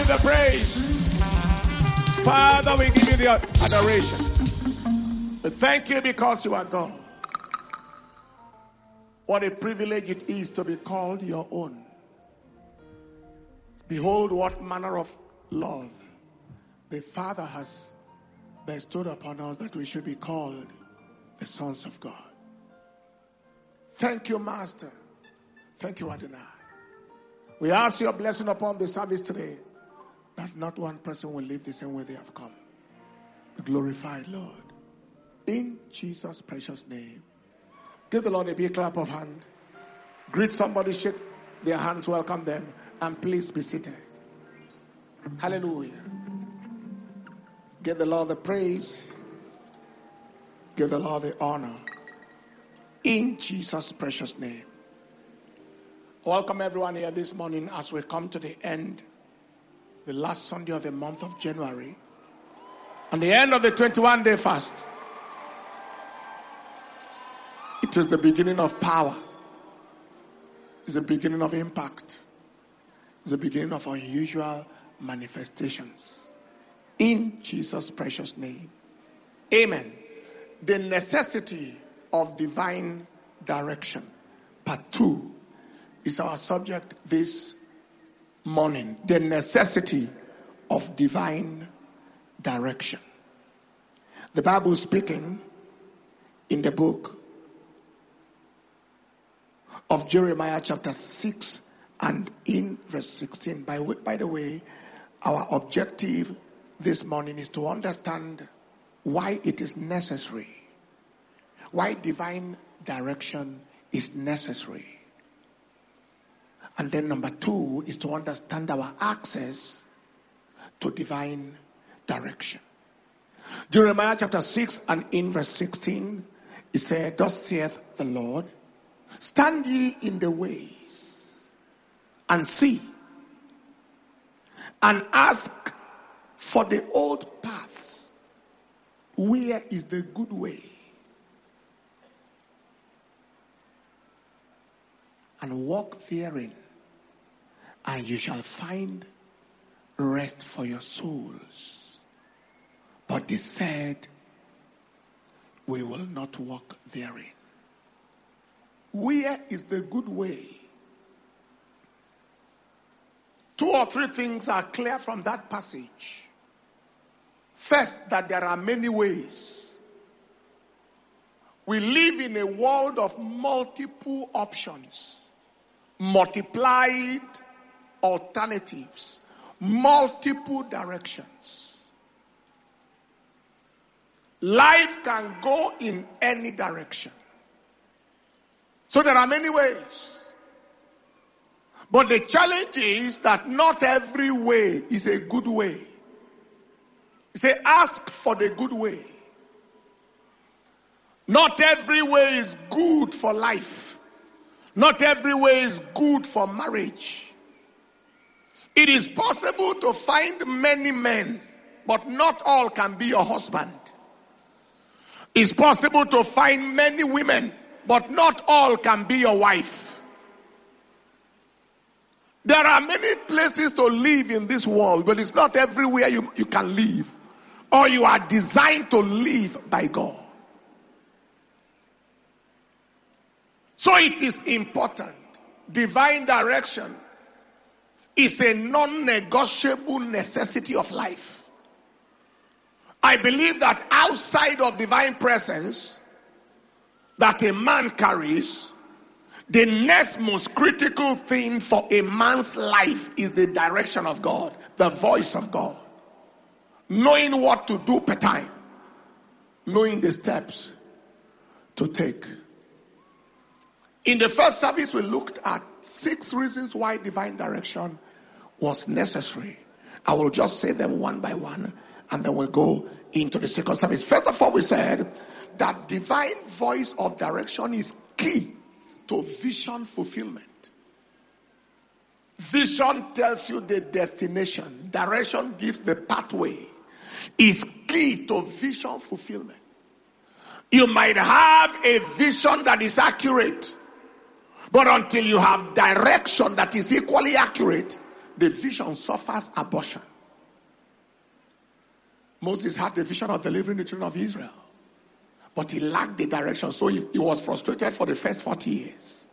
the praise. Father, we give you the adoration. We thank you because you are God. What a privilege it is to be called your own. Behold what manner of love the Father has bestowed upon us that we should be called the sons of God. Thank you, Master. Thank you, Adonai. We ask your blessing upon the service today, that not one person will live the same way they have come. Be glorified, Lord. In Jesus' precious name. Give the Lord a big clap of hand. Greet somebody, shake their hands, welcome them, and please be seated. Hallelujah. Give the Lord the praise. Give the Lord the honor. In Jesus' precious name. Welcome everyone here this morning as we come to the end, the last Sunday of the month of January, and the end of the 21-day fast. It is the beginning of power. It's the beginning of impact. It's the beginning of unusual manifestations. In Jesus' precious name. Amen. The necessity of divine direction. Part 2 is our subject this morning. The necessity of divine direction. The Bible is speaking in the book of Jeremiah chapter 6 and in verse 16. By the way, our objective this morning is to understand why it is necessary. Why divine direction is necessary. And then number 2 is to understand our access to divine direction. Jeremiah chapter 6 and in verse 16, it said, "Thus saith the Lord, stand ye in the ways and see, and ask for the old paths, where is the good way, and walk therein, and you shall find rest for your souls." But they said, we will not walk therein. Where is the good way? 2 or 3 things are clear from that passage. First, that there are many ways. We live in a world of multiple options, multiplied alternatives, multiple directions. Life can go in any direction. So there are many ways. But the challenge is that not every way is a good way. He said, ask for the good way. Not every way is good for life. Not every way is good for marriage. It is possible to find many men, but not all can be your husband. It's possible to find many women, but not all can be your wife. There are many places to live in this world, but it's not everywhere you can live, or you are designed to live by God. So it is important. Divine direction is a non-negotiable necessity of life. I believe that outside of divine presence that a man carries, the next most critical thing for a man's life is the direction of God, the voice of God. Knowing what to do per time. Knowing the steps to take. In the first service, we looked at 6 reasons why divine direction was necessary. I will just say them one by one, and then we'll go into the second service. First of all, we said that divine voice of direction is key to vision fulfillment. Vision tells you the destination. Direction gives the pathway. Is key to vision fulfillment. You might have a vision that is accurate, but until you have direction that is equally accurate, the vision suffers abortion. Moses had the vision of delivering the children of Israel, but he lacked the direction, so he was frustrated for the first 40 years.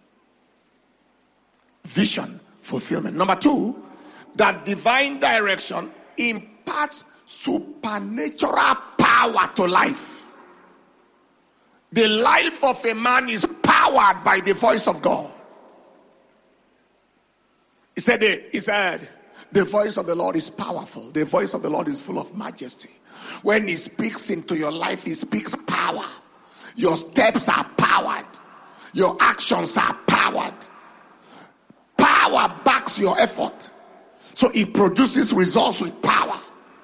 Vision fulfillment. Number two, that divine direction imparts supernatural power to life. The life of a man is powered by the voice of God. He said, the voice of the Lord is powerful. The voice of the Lord is full of majesty. When he speaks into your life, he speaks power. Your steps are powered. Your actions are powered. Power backs your effort. So it produces results with power.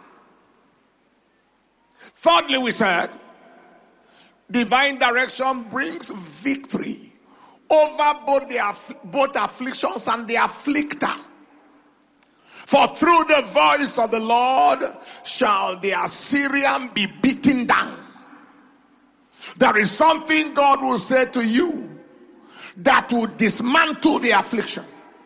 Thirdly, we said, divine direction brings victory over both afflictions and the afflictor. For through the voice of the Lord shall the Assyrian be beaten down. There is something God will say to you that will dismantle the affliction.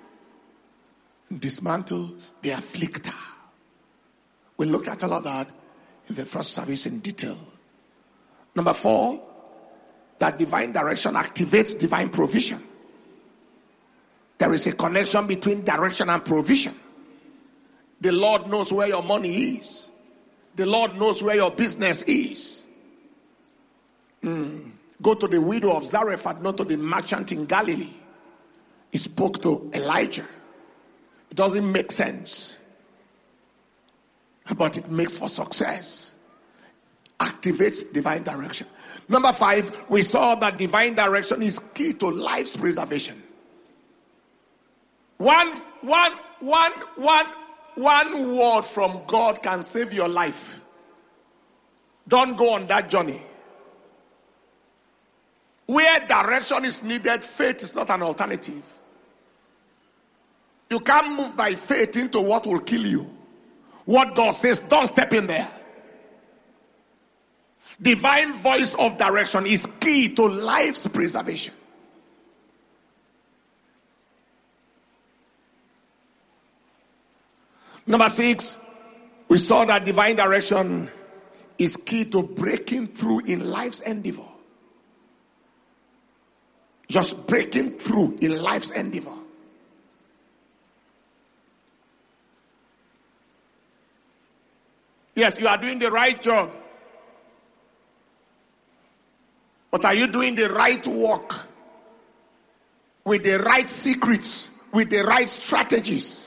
Dismantle the afflictor. We looked at all of that in the first service in detail. Number 4, that divine direction activates divine provision. There is a connection between direction and provision. The Lord knows where your money is. The Lord knows where your business is. Go to the widow of Zarephath, not to the merchant in Galilee. He spoke to Elijah. It doesn't make sense, but it makes for success. Activates divine direction. Number 5, we saw that divine direction is key to life's preservation. One word from God can save your life. Don't go on that journey. Where direction is needed, faith is not an alternative. You can't move by faith into what will kill you. What God says, don't step in there. Divine voice of direction is key to life's preservation. Number 6, we saw that divine direction is key to breaking through in life's endeavor. Just breaking through in life's endeavor. Yes, you are doing the right job. But are you doing the right work? With the right secrets? With the right strategies?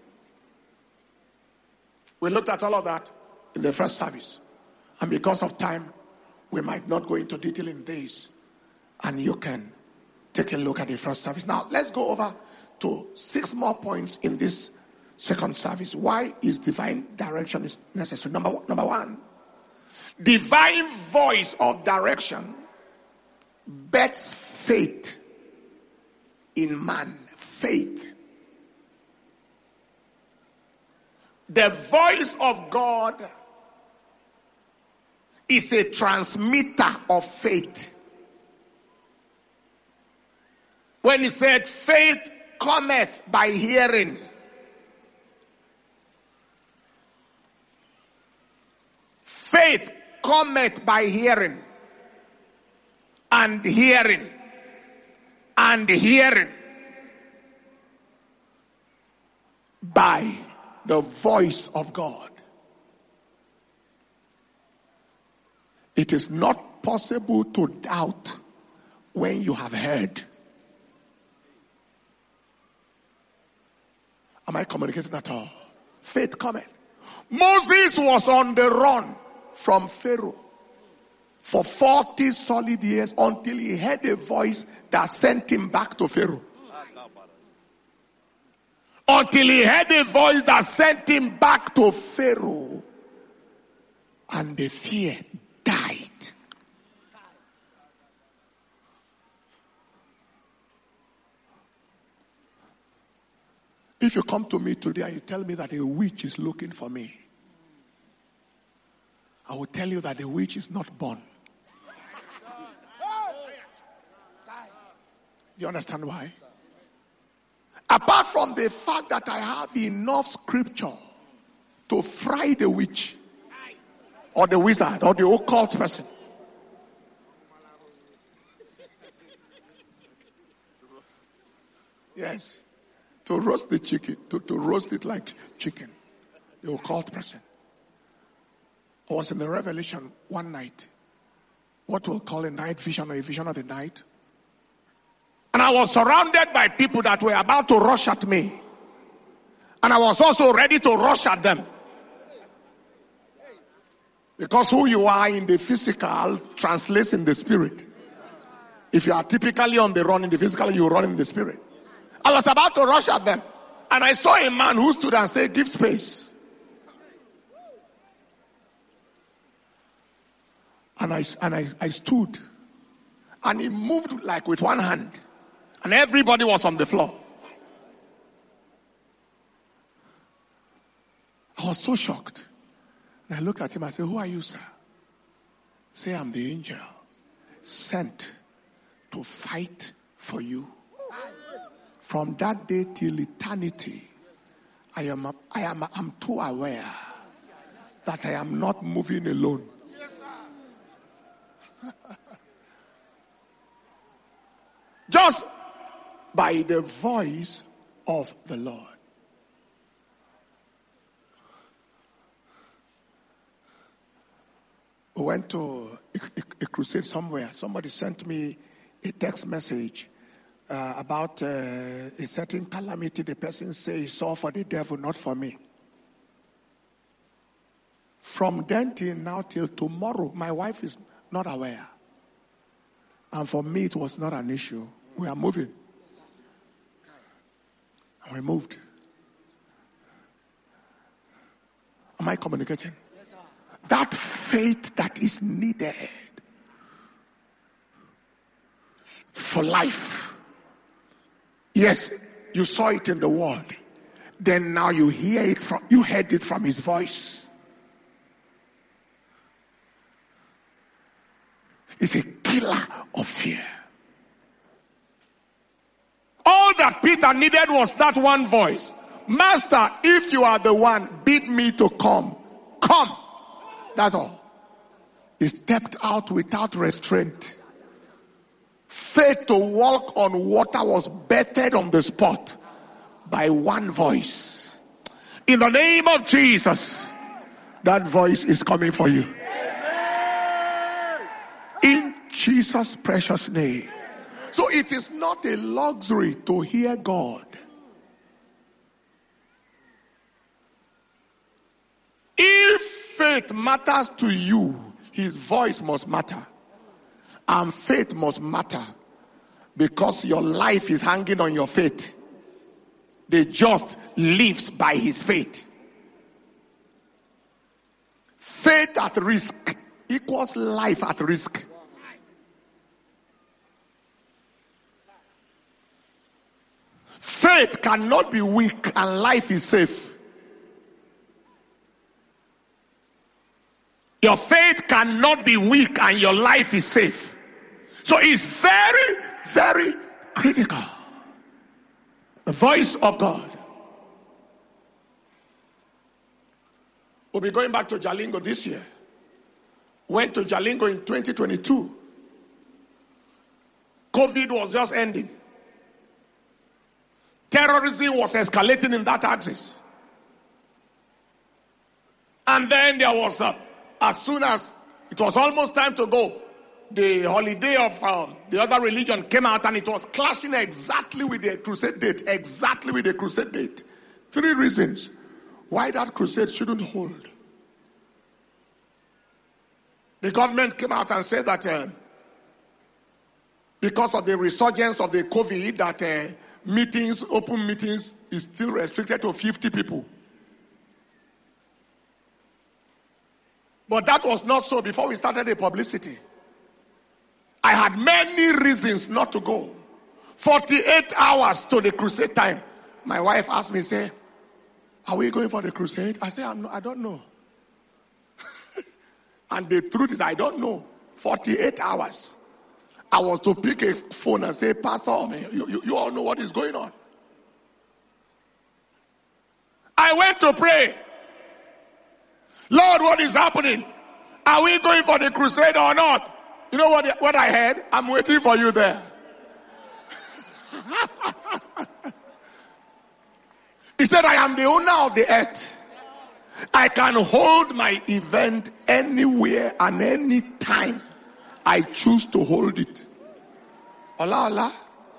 We looked at all of that in the first service. And because of time, we might not go into detail in this. And you can take a look at the first service. Now, let's go over to 6 more points in this second service. Why is divine direction is necessary? Number 1, divine voice of direction bets faith in man. Faith. The voice of God is a transmitter of faith. When he said, faith cometh by hearing. Faith cometh by hearing. And hearing. And hearing. By the voice of God. It is not possible to doubt when you have heard. Am I communicating at all? Faith cometh. Moses was on the run from Pharaoh for 40 solid years until he heard a voice that sent him back to Pharaoh. Until he heard a voice that sent him back to Pharaoh. And the fear died. If you come to me today and you tell me that a witch is looking for me, I will tell you that the witch is not born. Do you understand why? I Apart from the fact that I have enough scripture to fry the witch or the wizard or the occult person. Yes. To roast the chicken, to roast it like chicken. The occult person. I was in the Revelation one night. What we'll call a night vision or a vision of the night. And I was surrounded by people that were about to rush at me. And I was also ready to rush at them. Because who you are in the physical translates in the spirit. If you are typically on the run in the physical, you run in the spirit. I was about to rush at them. And I saw a man who stood and said, give space. And I stood. And he moved like with one hand. And everybody was on the floor. I was so shocked. And I looked at him. I said, who are you, sir? Say, I'm the angel sent to fight for you. From that day till eternity, I'm too aware that I am not moving alone. Just by the voice of the Lord. We went to a crusade somewhere. Somebody sent me a text message about a certain calamity. The person says he saw for the devil, not for me. From then till now till tomorrow, my wife is not aware. And for me, it was not an issue. We are moving. And we moved. Am I communicating? Yes, that faith that is needed for life. Yes, you saw it in the world. Then now you heard it from his voice. It's a killer of fear. All that Peter needed was that one voice. Master, if you are the one, bid me to come. Come. That's all. He stepped out without restraint. Faith to walk on water was bettered on the spot by one voice. In the name of Jesus, that voice is coming for you. In Jesus' precious name. So it is not a luxury to hear God. If faith matters to you, his voice must matter. And faith must matter. Because your life is hanging on your faith. The just lives by his faith. Faith at risk equals life at risk. Faith cannot be weak and life is safe. Your faith cannot be weak and your life is safe. So it's very, very critical. The voice of God. We'll be going back to Jalingo this year. Went to Jalingo in 2022. COVID was just ending. Terrorism was escalating in that axis. And then there was, as soon as it was almost time to go, the holiday of the other religion came out and it was clashing exactly with the crusade date. Exactly with the crusade date. 3 reasons why that crusade shouldn't hold. The government came out and said that because of the resurgence of the COVID, that meetings, open meetings, is still restricted to 50 people. But that was not so before we started the publicity. I had many reasons not to go. 48 hours to the crusade time. My wife asked me, say, are we going for the crusade? I said, I don't know. And the truth is, I don't know. 48 hours. I was to pick a phone and say, Pastor, you all know what is going on. I went to pray. Lord, what is happening? Are we going for the crusade or not? You know what I heard? I'm waiting for you there. He said, I am the owner of the earth. I can hold my event anywhere and any time I choose to hold it. Allah, Allah.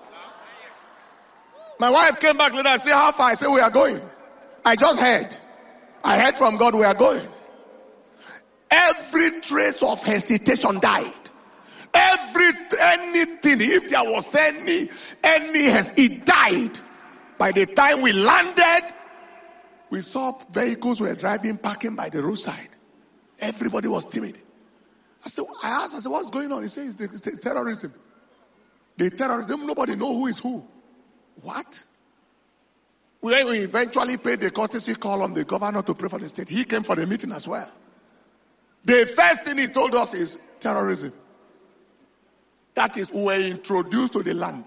My wife came back later and said, how far? I said, we are going. I just heard. I heard from God, we are going. Every trace of hesitation died. Anything, if there was it died. By the time we landed, we saw vehicles were driving, parking by the roadside. Everybody was timid. I asked, what's going on? He said, it's terrorism. The terrorism, nobody knows who is who. What? When we eventually paid the courtesy call on the governor to pray for the state, he came for the meeting as well. The first thing he told us is terrorism. That is, we were introduced to the land.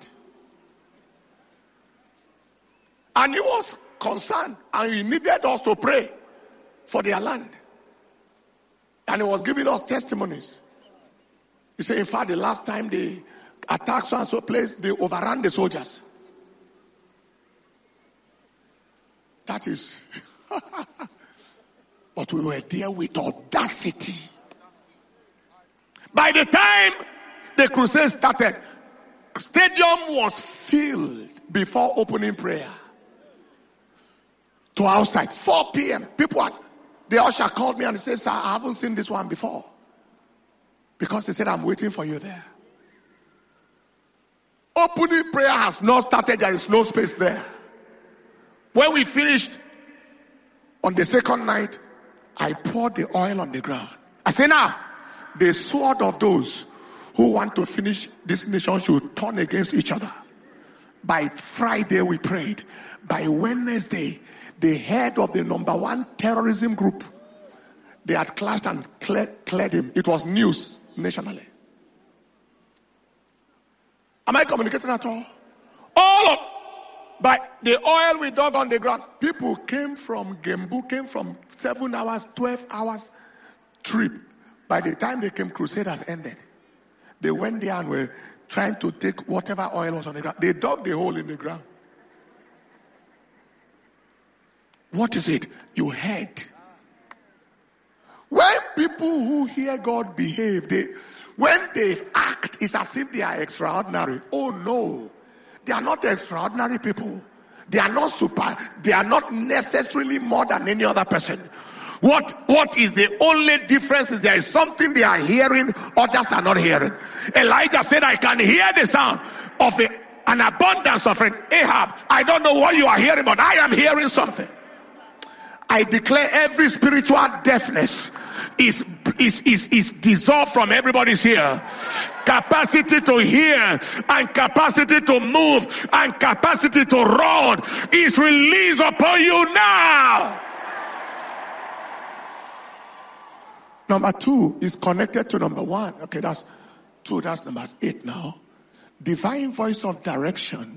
And he was concerned, and he needed us to pray for their land. And he was giving us testimonies. He said, in fact, the last time they attacked so-and-so place, they overran the soldiers. That is... But we were there with audacity. By the time the crusade started, stadium was filled before opening prayer. To outside, 4 p.m. The usher called me and he said, sir, I haven't seen this one before. Because he said, I'm waiting for you there. Opening prayer has not started. There is no space there. When we finished on the second night, I poured the oil on the ground. I say now, the sword of those who want to finish this nation should turn against each other. By Friday we prayed. By Wednesday, the head of the number 1 terrorism group, they had clashed and cleared him. It was news nationally. Am I communicating at all? By the oil we dug on the ground, people came from Gembu, came from 7 hours, 12 hours trip. By the time they came, crusade has ended. They went there and were trying to take whatever oil was on the ground. They dug the hole in the ground. What is it? You heard. When people who hear God behave, when they act, it's as if they are extraordinary. Oh no. They are not extraordinary people. They are not they are not necessarily more than any other person. What is the only difference is there is something they are hearing, others are not hearing. Elijah said, I can hear the sound of an abundance of rain. Ahab, I don't know what you are hearing, but I am hearing something. I declare every spiritual deafness is dissolved from everybody's here. Capacity to hear and capacity to move and capacity to run is released upon you now. Number 2 is connected to number 1. Okay, that's 2. That's number 8 now. Divine voice of direction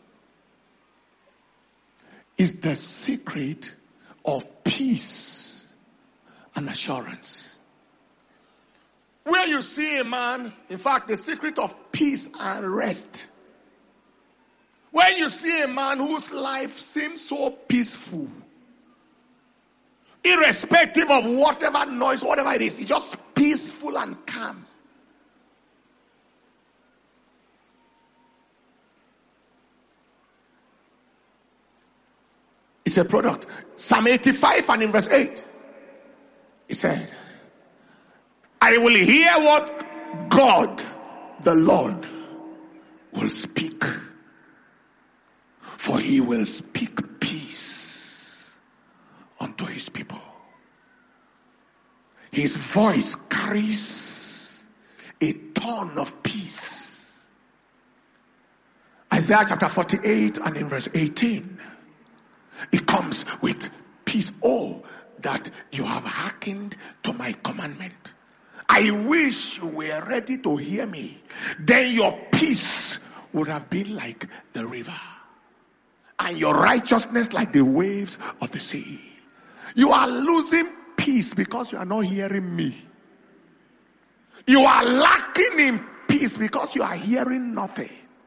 is the secret of peace and assurance. Where you see a man, in fact, the secret of peace and rest. When you see a man whose life seems so peaceful, irrespective of whatever noise, whatever it is, it's just peaceful and calm. It's a product. Psalm 85 and in verse 8. He said, I will hear what God, the Lord, will speak. For he will speak peace unto his people. His voice carries a tone of peace. Isaiah chapter 48 and in verse 18. It comes with peace. Oh, that you have hearkened to my commandment. I wish you were ready to hear me. Then your peace would have been like the river. and your righteousness like the waves of the sea. You are losing peace because you are not hearing me. You are lacking in peace because you are hearing nothing.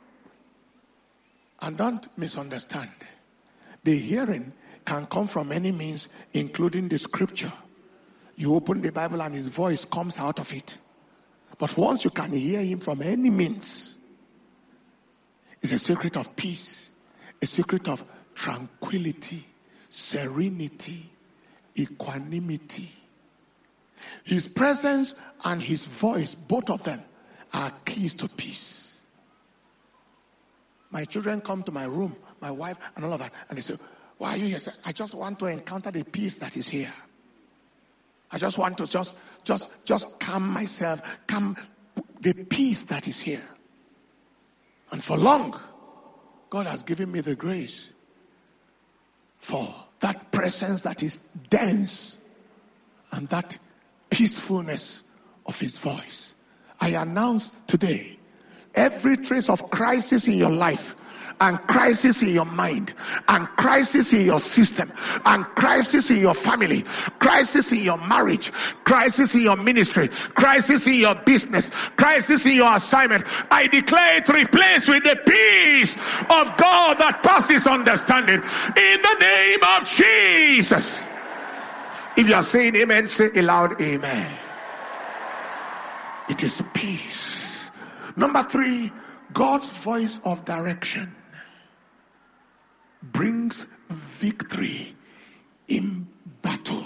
And don't misunderstand. The hearing can come from any means, including the scripture. You open the Bible and his voice comes out of it. But once you can hear him from any means, it's a secret of peace, a secret of tranquility, serenity, equanimity. His presence and his voice, both of them, are keys to peace. My children come to my room, my wife and all of that, and they say, why are you here? I just want to encounter the peace that is here. I just want to just calm myself, calm the peace that is here. And for long, God has given me the grace for that presence that is dense and that peacefulness of his voice. I announce today, every trace of crisis in your life, and crisis in your mind, and crisis in your system, and crisis in your family, crisis in your marriage, crisis in your ministry, crisis in your business, crisis in your assignment, I declare it replaced with the peace of God that passes understanding, in the name of Jesus. If you are saying amen, say aloud, amen. It is peace. Number 3, God's voice of direction brings victory in battle.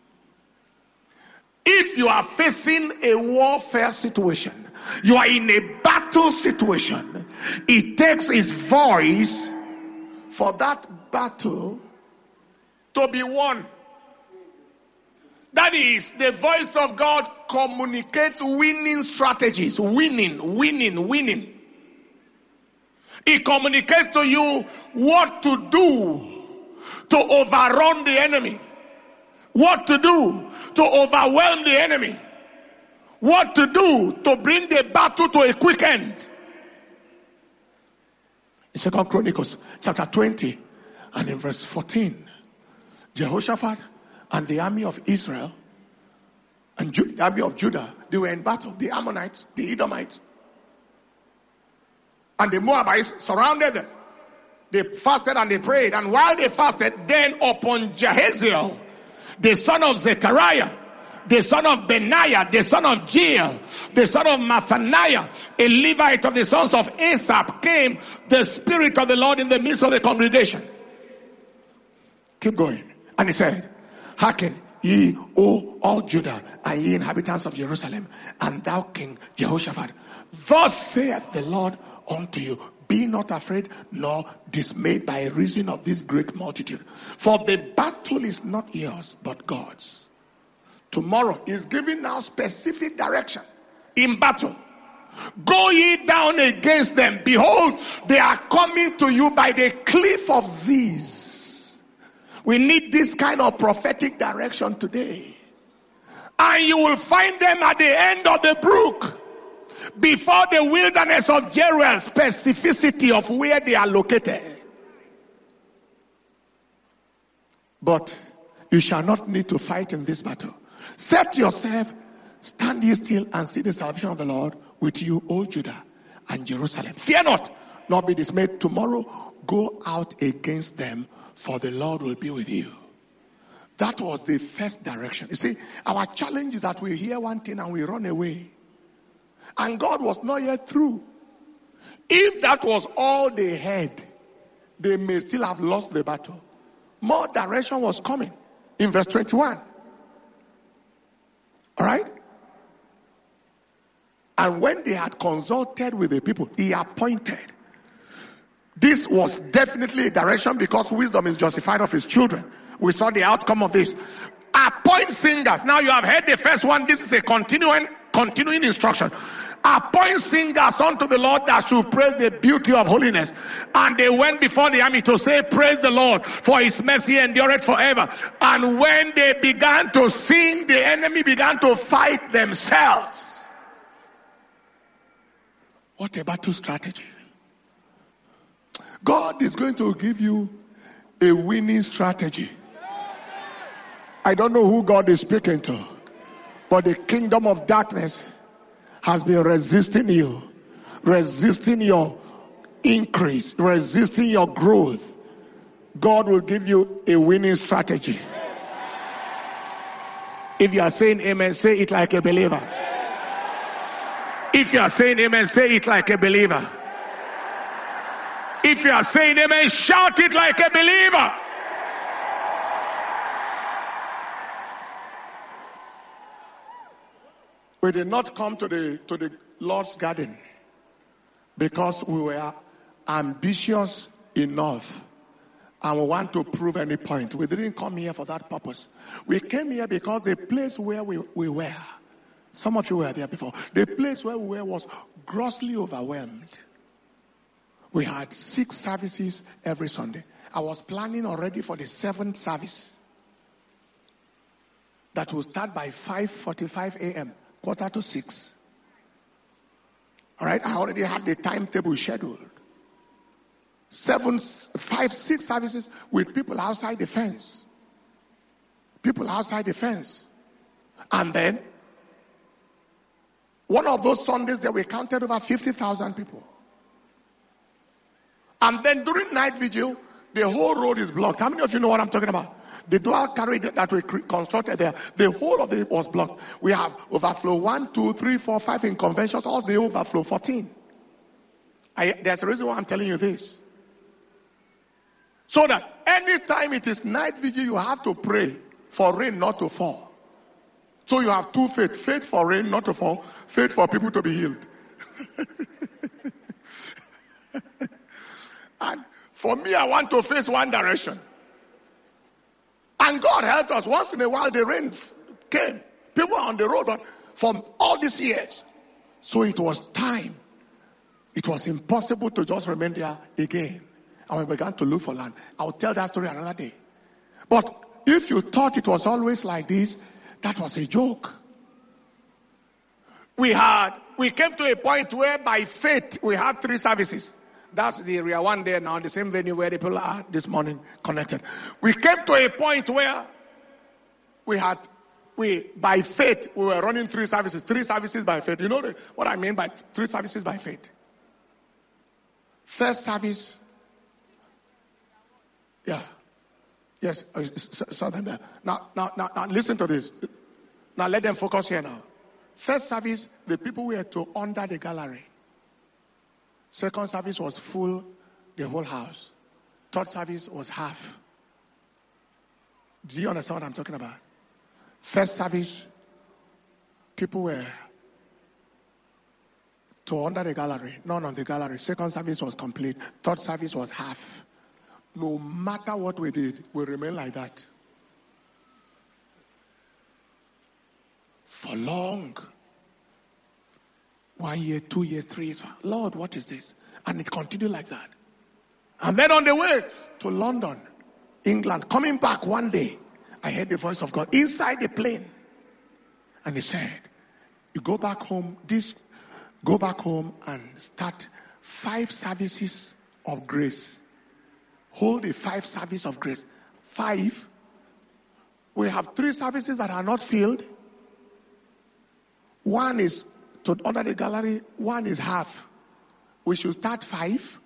If you are facing a warfare situation, you are in a battle situation, it takes his voice for that battle to be won. That is, the voice of God communicates winning strategies. Winning. It communicates to you what to do to overrun the enemy. What to do to overwhelm the enemy. What to do to bring the battle to a quick end. In 2 Chronicles chapter 20 and in verse 14, Jehoshaphat and the army of Israel and the army of Judah, they were in battle. The Ammonites, the Edomites, and the Moabites surrounded them. They fasted and they prayed. And while they fasted, then upon Jahaziel, the son of Zechariah, the son of Benaiah, the son of Jeiel, the son of Mathaniah, a Levite of the sons of Asaph, came the Spirit of the Lord in the midst of the congregation. Keep going. And he said, hearken, ye, O all Judah, and ye inhabitants of Jerusalem, and thou King Jehoshaphat, thus saith the Lord unto you, be not afraid nor dismayed by reason of this great multitude. For the battle is not yours, but God's. Tomorrow is giving now specific direction in battle. Go ye down against them. Behold, they are coming to you by the cliff of Ziz. We need this kind of prophetic direction today. And you will find them at the end of the brook, before the wilderness of Jeruel, specificity of where they are located. But you shall not need to fight in this battle. Set yourself, stand ye still, and see the salvation of the Lord with you, O Judah and Jerusalem. Fear not, nor be dismayed. Tomorrow go out against them, for the Lord will be with you. That was the first direction. You see, our challenge is that we hear one thing and we run away. And God was not yet through. If that was all they had, they may still have lost the battle. More direction was coming in verse 21. All right? And when they had consulted with the people, he appointed. This was definitely a direction, because wisdom is justified of his children. We saw the outcome of this. Appoint singers. Now you have heard the first one. This is a continuing instruction. Appoint singers unto the Lord that should praise the beauty of holiness. And they went before the army to say, praise the Lord, for his mercy endureth forever. And when they began to sing, the enemy began to fight themselves. What a battle strategy. God is going to give you a winning strategy. I don't know who God is speaking to, but the kingdom of darkness has been resisting you, resisting your increase, resisting your growth. God will give you a winning strategy. If you are saying amen, say it like a believer. If you are saying amen, say it like a believer. If you are saying amen, shout it like a believer. We did not come to the Lord's garden because we were ambitious enough and we want to prove any point. We didn't come here for that purpose. We came here because the place where we were, some of you were there before, the place where we were was grossly overwhelmed. We had 6 services every Sunday. I was planning already for the 7th service that will start by 5:45 a.m., 5:45. All right, I already had the timetable scheduled. 6 services with people outside the fence. People outside the fence. And then, one of those Sundays that we counted over 50,000 people. And then during night vigil, the whole road is blocked. How many of you know what I'm talking about? The dual carriage that we constructed there, the whole of it was blocked. We have overflow 1, 2, 3, 4, 5 in conventions, all the overflow 14. There's a reason why I'm telling you this. So that anytime it is night vigil, you have to pray for rain not to fall. So you have 2 faith. Faith for rain not to fall. Faith for people to be healed. And for me, I want to face one direction. And God helped us. Once in a while, the rain came. People are on the road, but from all these years. So it was time. It was impossible to just remain there again. And we began to look for land. I'll tell that story another day. But if you thought it was always like this, that was a joke. We came to a point where by faith we had 3 services. That's the area 1 there now, the same venue where the people are this morning connected. We came to a point where by faith, we were running 3 services. 3 services by faith. You know what I mean by 3 services by faith? First service. Yeah. Yes. Something there. Now, listen to this. Now, let them focus here now. First service, the people were to under the gallery. Second service was full, the whole house. Third service was half. Do you understand what I'm talking about? First service, people were to under the gallery, none on the gallery. Second service was complete. Third service was half. No matter what we did, we remain like that. For long. 1 year, 2 years, 3 years. Lord, what is this? And it continued like that. And then on the way to London, England, coming back one day, I heard the voice of God inside the plane. And he said, you go back home and start 5 services of grace. Hold a 5 service of grace. 5. We have 3 services that are not filled. 1 is to under the gallery, 1 is half. We should start 5.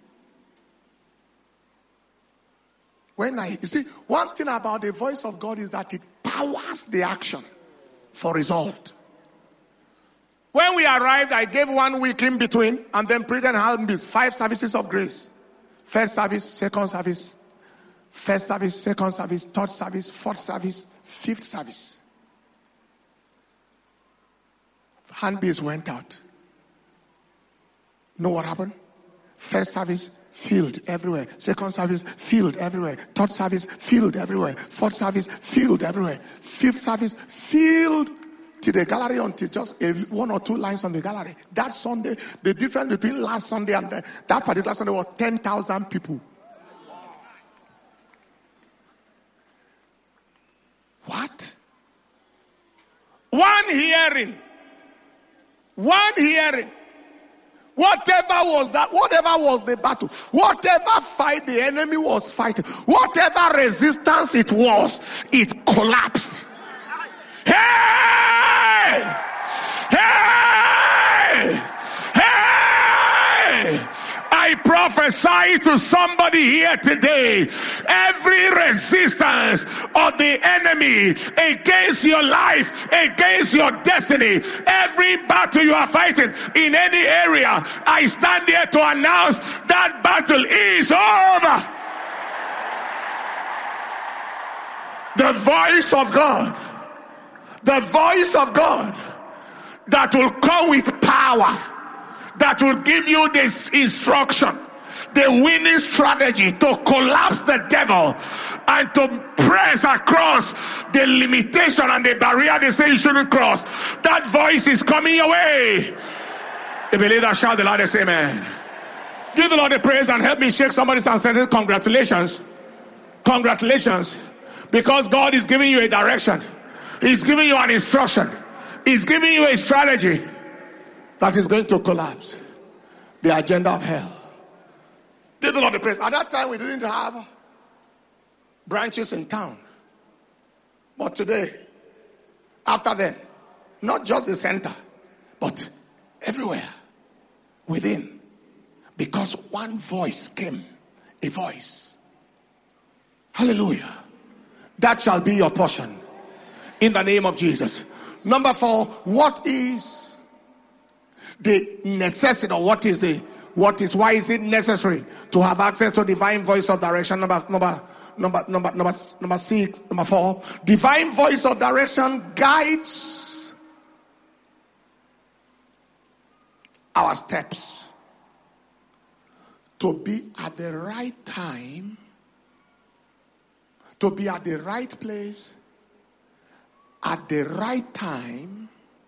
You see, one thing about the voice of God is that it powers the action for result. When we arrived, I gave 1 week in between and then prayed and had 5 services of grace. First service, second service, first service, second service, third service, fourth service, fifth service. Handbills went out. Know what happened? First service, filled everywhere. Second service, filled everywhere. Third service, filled everywhere. Fourth service, filled everywhere. Fifth service, filled to the gallery until just 1 or 2 lines on the gallery. That Sunday, the difference between last Sunday and that particular Sunday was 10,000 people. What? One hearing. Whatever was that, whatever was the battle, whatever fight the enemy was fighting, whatever resistance it was, it collapsed. Hey! Hey! Hey! I prophesy to somebody here today, every resistance of the enemy against your life, against your destiny, every battle you are fighting in any area, I stand here to announce that battle is over. The voice of God, the voice of God that will come with power, that will give you this instruction, the winning strategy to collapse the devil and to press across the limitation and the barrier they say you shouldn't cross. That voice is coming your way. The believer shout the loudest amen. Give the Lord the praise and help me shake somebody's hand and say congratulations. Congratulations. Because God is giving you a direction. He's giving you an instruction. He's giving you a strategy that is going to collapse the agenda of hell. Give the Lord the praise. At that time, we didn't have branches in town. But today, after then, not just the center, but everywhere within. Because one voice came. A voice. Hallelujah. That shall be your portion. In the name of Jesus. Number 4, what is the necessity, or why is it necessary to have access to divine voice of direction? Number 4, divine voice of direction guides our steps to be at the right time, to be at the right place, at the right time,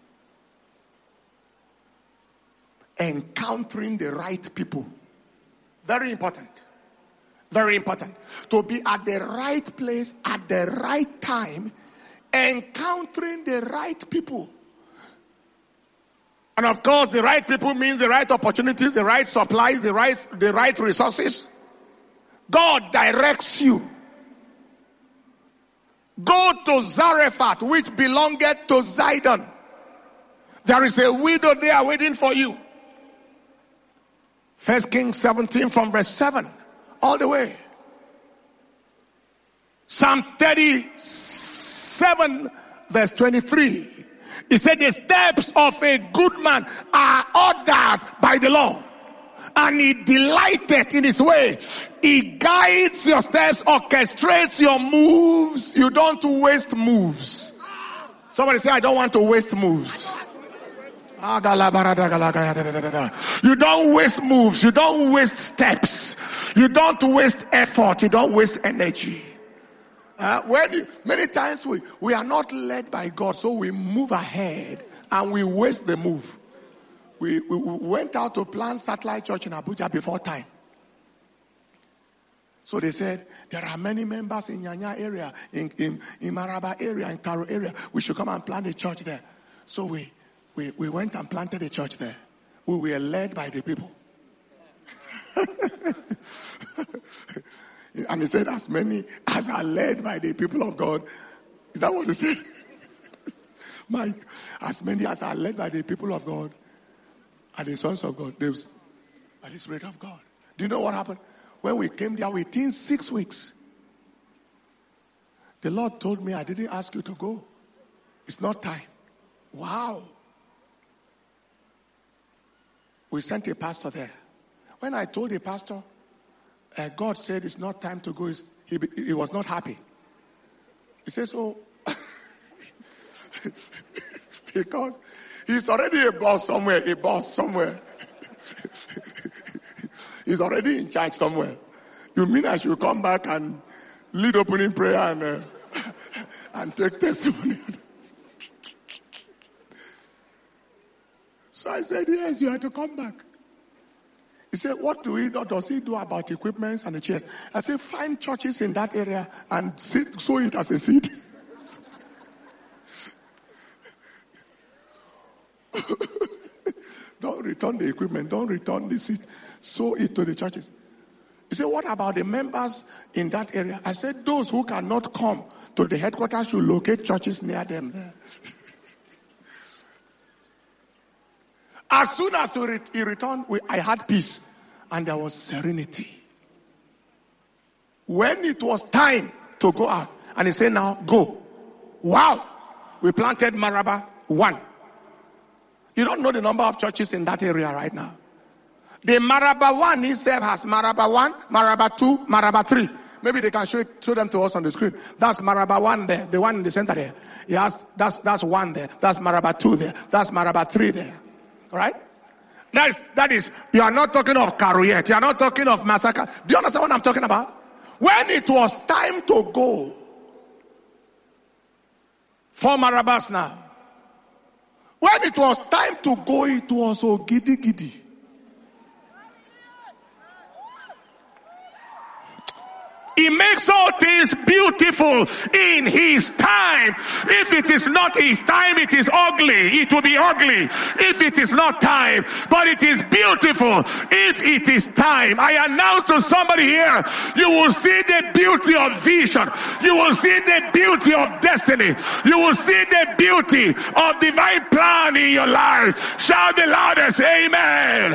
encountering the right people. Very important. Very important. To be at the right place at the right time, encountering the right people. And of course, the right people means the right opportunities, the right supplies, the right resources. God directs you. Go to Zarephath, which belongeth to Zidon. There is a widow there waiting for you. 1 Kings 17 from verse 7 all the way. Psalm 37 verse 23. He said the steps of a good man are ordered by the Lord, and he delighteth in his way. He guides your steps, orchestrates your moves. You don't waste moves. Somebody say, I don't want to waste moves. You don't waste moves. You don't waste steps. You don't waste effort. You don't waste energy. Many times we are not led by God, so we move ahead and we waste the move. We went out to plant satellite church in Abuja before time. So they said, there are many members in Nyanya area, in Maraba area, in Karo area. We should come and plant a church there. So we went and planted a church there. We were led by the people. And he said, as many as are led by the people of God. Is that what he said? Mike, as many as are led by the people of God are the sons of God. By the Spirit of God. Do you know what happened? When we came there within 6 weeks, the Lord told me, I didn't ask you to go. It's not time. Wow. We sent a pastor there. When I told the pastor, God said it's not time to go, he was not happy. He says, oh, because he's already a boss somewhere. He's already in charge somewhere. You mean I should come back and lead opening prayer and take testimony? So I said, yes, you have to come back. He said, what does he do about equipment and the chairs? I said, find churches in that area and sow it as a seed. Don't return the equipment, don't return the seat. Sow it to the churches. He said, what about the members in that area? I said, those who cannot come to the headquarters should locate churches near them. As soon as he returned, I had peace. And there was serenity. When it was time to go out, and he said, now go. Wow. We planted Maraba 1. You don't know the number of churches in that area right now. The Maraba 1 itself has Maraba 1, Maraba 2, Maraba 3. Maybe they can show them to us on the screen. That's Maraba 1 there, the one in the center there. Yes, that's 1 there. That's Maraba 2 there. That's Maraba 3 there. All right? That is, you are not talking of Karuyet. You are not talking of massacre. Do you understand what I'm talking about? When it was time to go, 4 Marabas now. When it was time to go, it was so giddy. He makes all things beautiful in his time. If it is not his time, it is ugly. It will be ugly if it is not time. But it is beautiful if it is time. I announce to somebody here, you will see the beauty of vision. You will see the beauty of destiny. You will see the beauty of divine plan in your life. Shout the loudest, amen.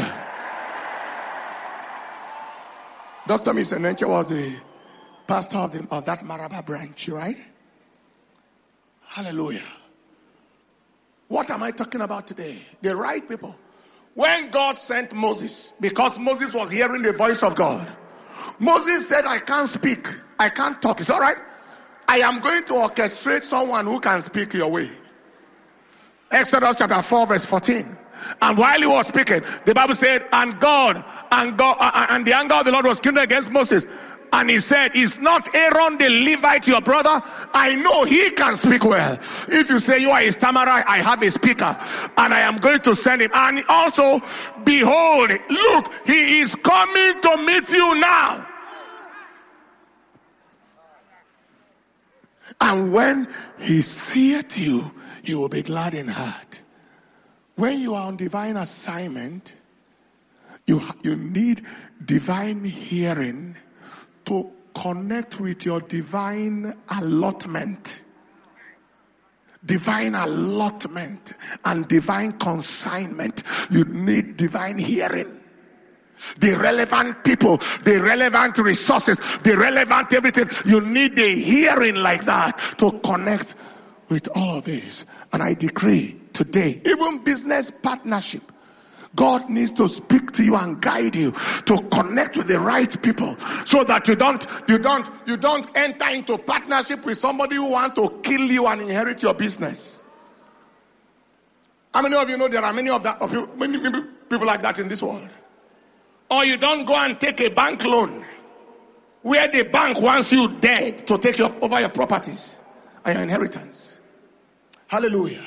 Dr. Misenenche was a pastor of that Maraba branch, right? Hallelujah. What am I talking about today? The right people. When God sent Moses, because Moses was hearing the voice of God, Moses said, I can't speak. I can't talk. It's all right. I am going to orchestrate someone who can speak your way. Exodus chapter 4 verse 14. And while he was speaking, the Bible said, and the anger of the Lord was kindled against Moses. And he said, is not Aaron the Levite your brother? I know he can speak well. If you say you are a stammerer, I have a speaker. And I am going to send him. And also, behold, look, he is coming to meet you now. And when he seeth you, you will be glad in heart. When you are on divine assignment, you need divine hearing to connect with your divine allotment. Divine allotment and divine consignment. You need divine hearing. The relevant people, the relevant resources, the relevant everything. You need the hearing like that to connect with all of this. And I decree today, even business partnership, God needs to speak to you and guide you to connect with the right people, so that you don't enter into partnership with somebody who wants to kill you and inherit your business. How many of you know there are many people like that in this world? Or you don't go and take a bank loan where the bank wants you dead to take over your properties and your inheritance. Hallelujah.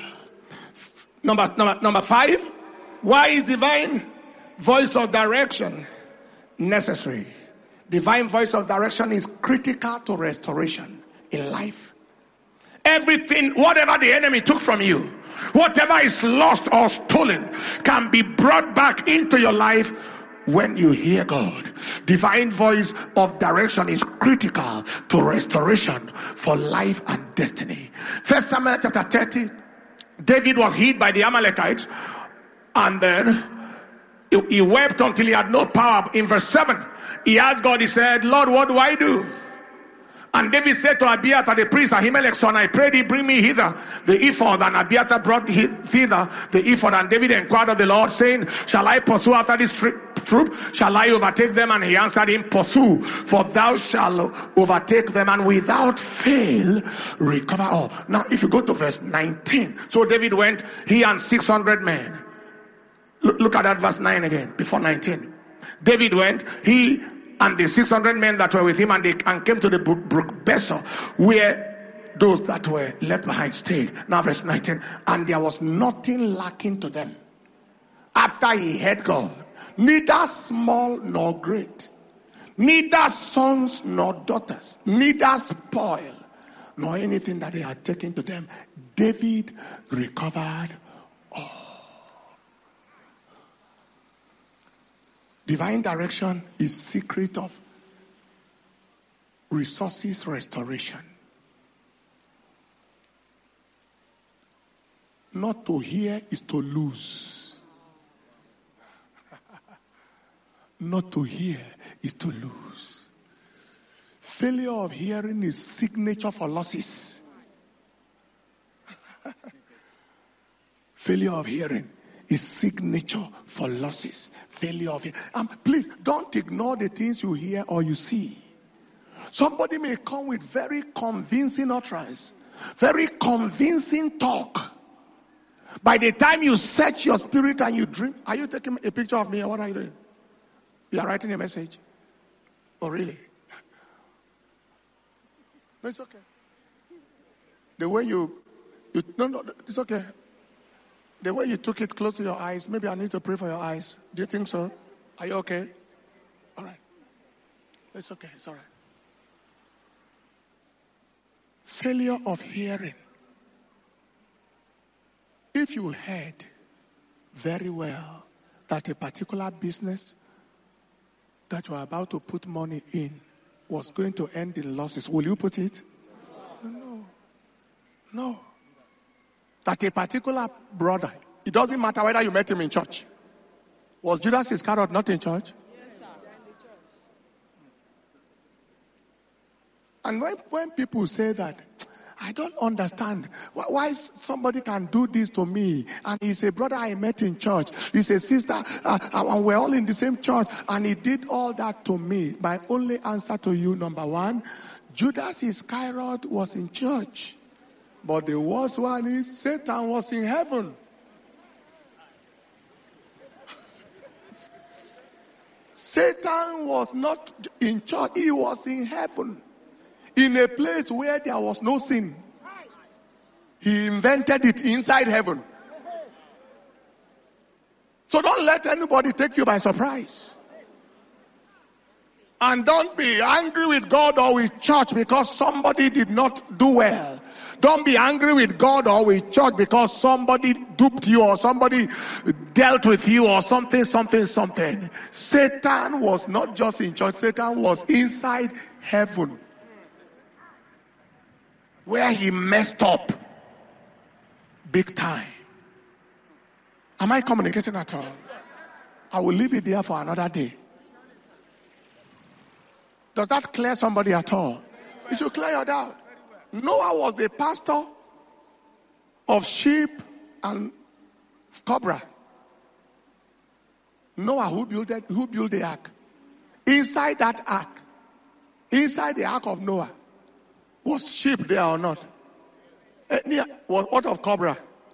Number 5. Why is divine voice of direction necessary? Divine voice of direction is critical to restoration in life. Everything, whatever the enemy took from you, whatever is lost or stolen, can be brought back into your life when you hear God. Divine voice of direction is critical to restoration for life and destiny. 1 Samuel chapter 30, David was hit by the Amalekites. And then he wept until he had no power. In verse 7, he asked God, he said, Lord, what do I do? And David said to Abiathar the priest, Ahimelech's son, I pray thee bring me hither the ephod. And Abiathar brought thither the ephod. And David inquired of the Lord, saying, shall I pursue after this troop? Shall I overtake them? And he answered him, pursue, for thou shalt overtake them, and without fail recover all. Now, if you go to verse 19, so David went, he and 600 men. Look at that verse 9 again, before 19. David went, he and the 600 men that were with him, and came to the brook Besor, where those that were left behind stayed. Now verse 19. And there was nothing lacking to them after he heard God, neither small nor great, neither sons nor daughters, neither spoil, nor anything that they had taken to them. David recovered all. Divine direction is secret of resources restoration. Not to hear is to lose. Not to hear is to lose. Failure of hearing is signature for losses. Failure of hearing is signature for losses. Failure of hearing. Please don't ignore the things you hear or you see. Somebody may come with very convincing utterance, very convincing talk. By the time you search your spirit and you drink, are you taking a picture of me or what are you doing? You are writing a message? Oh, really? No, it's okay. The way no, it's okay. The way you took it close to your eyes, maybe I need to pray for your eyes. Do you think so? Are you okay? All right. It's okay. It's all right. Failure of hearing. If you heard very well that a particular business that you are about to put money in was going to end in losses, will you put it? No. That a particular brother, it doesn't matter whether you met him in church. Was Judas Iscariot not in church? Yes, sir. And when people say that, I don't understand why somebody can do this to me. And he's a brother I met in church. He's a sister, and we're all in the same church. And he did all that to me. My only answer to you, number one, Judas Iscariot was in church. But the worst one is Satan was in heaven. Satan was not in church. He was in heaven. In a place where there was no sin. He invented it inside heaven. So don't let anybody take you by surprise. And don't be angry with God or with church because somebody did not do well. Don't be angry with God or with church because somebody duped you or somebody dealt with you or something. Satan was not just in church. Satan was inside heaven, where he messed up big time. Am I communicating at all? I will leave it there for another day. Does that clear somebody at all? It should clear your doubt. Noah was the pastor of sheep and cobra. Noah, who built the ark? Inside that ark, inside the ark of Noah, was sheep there or not? What of cobra?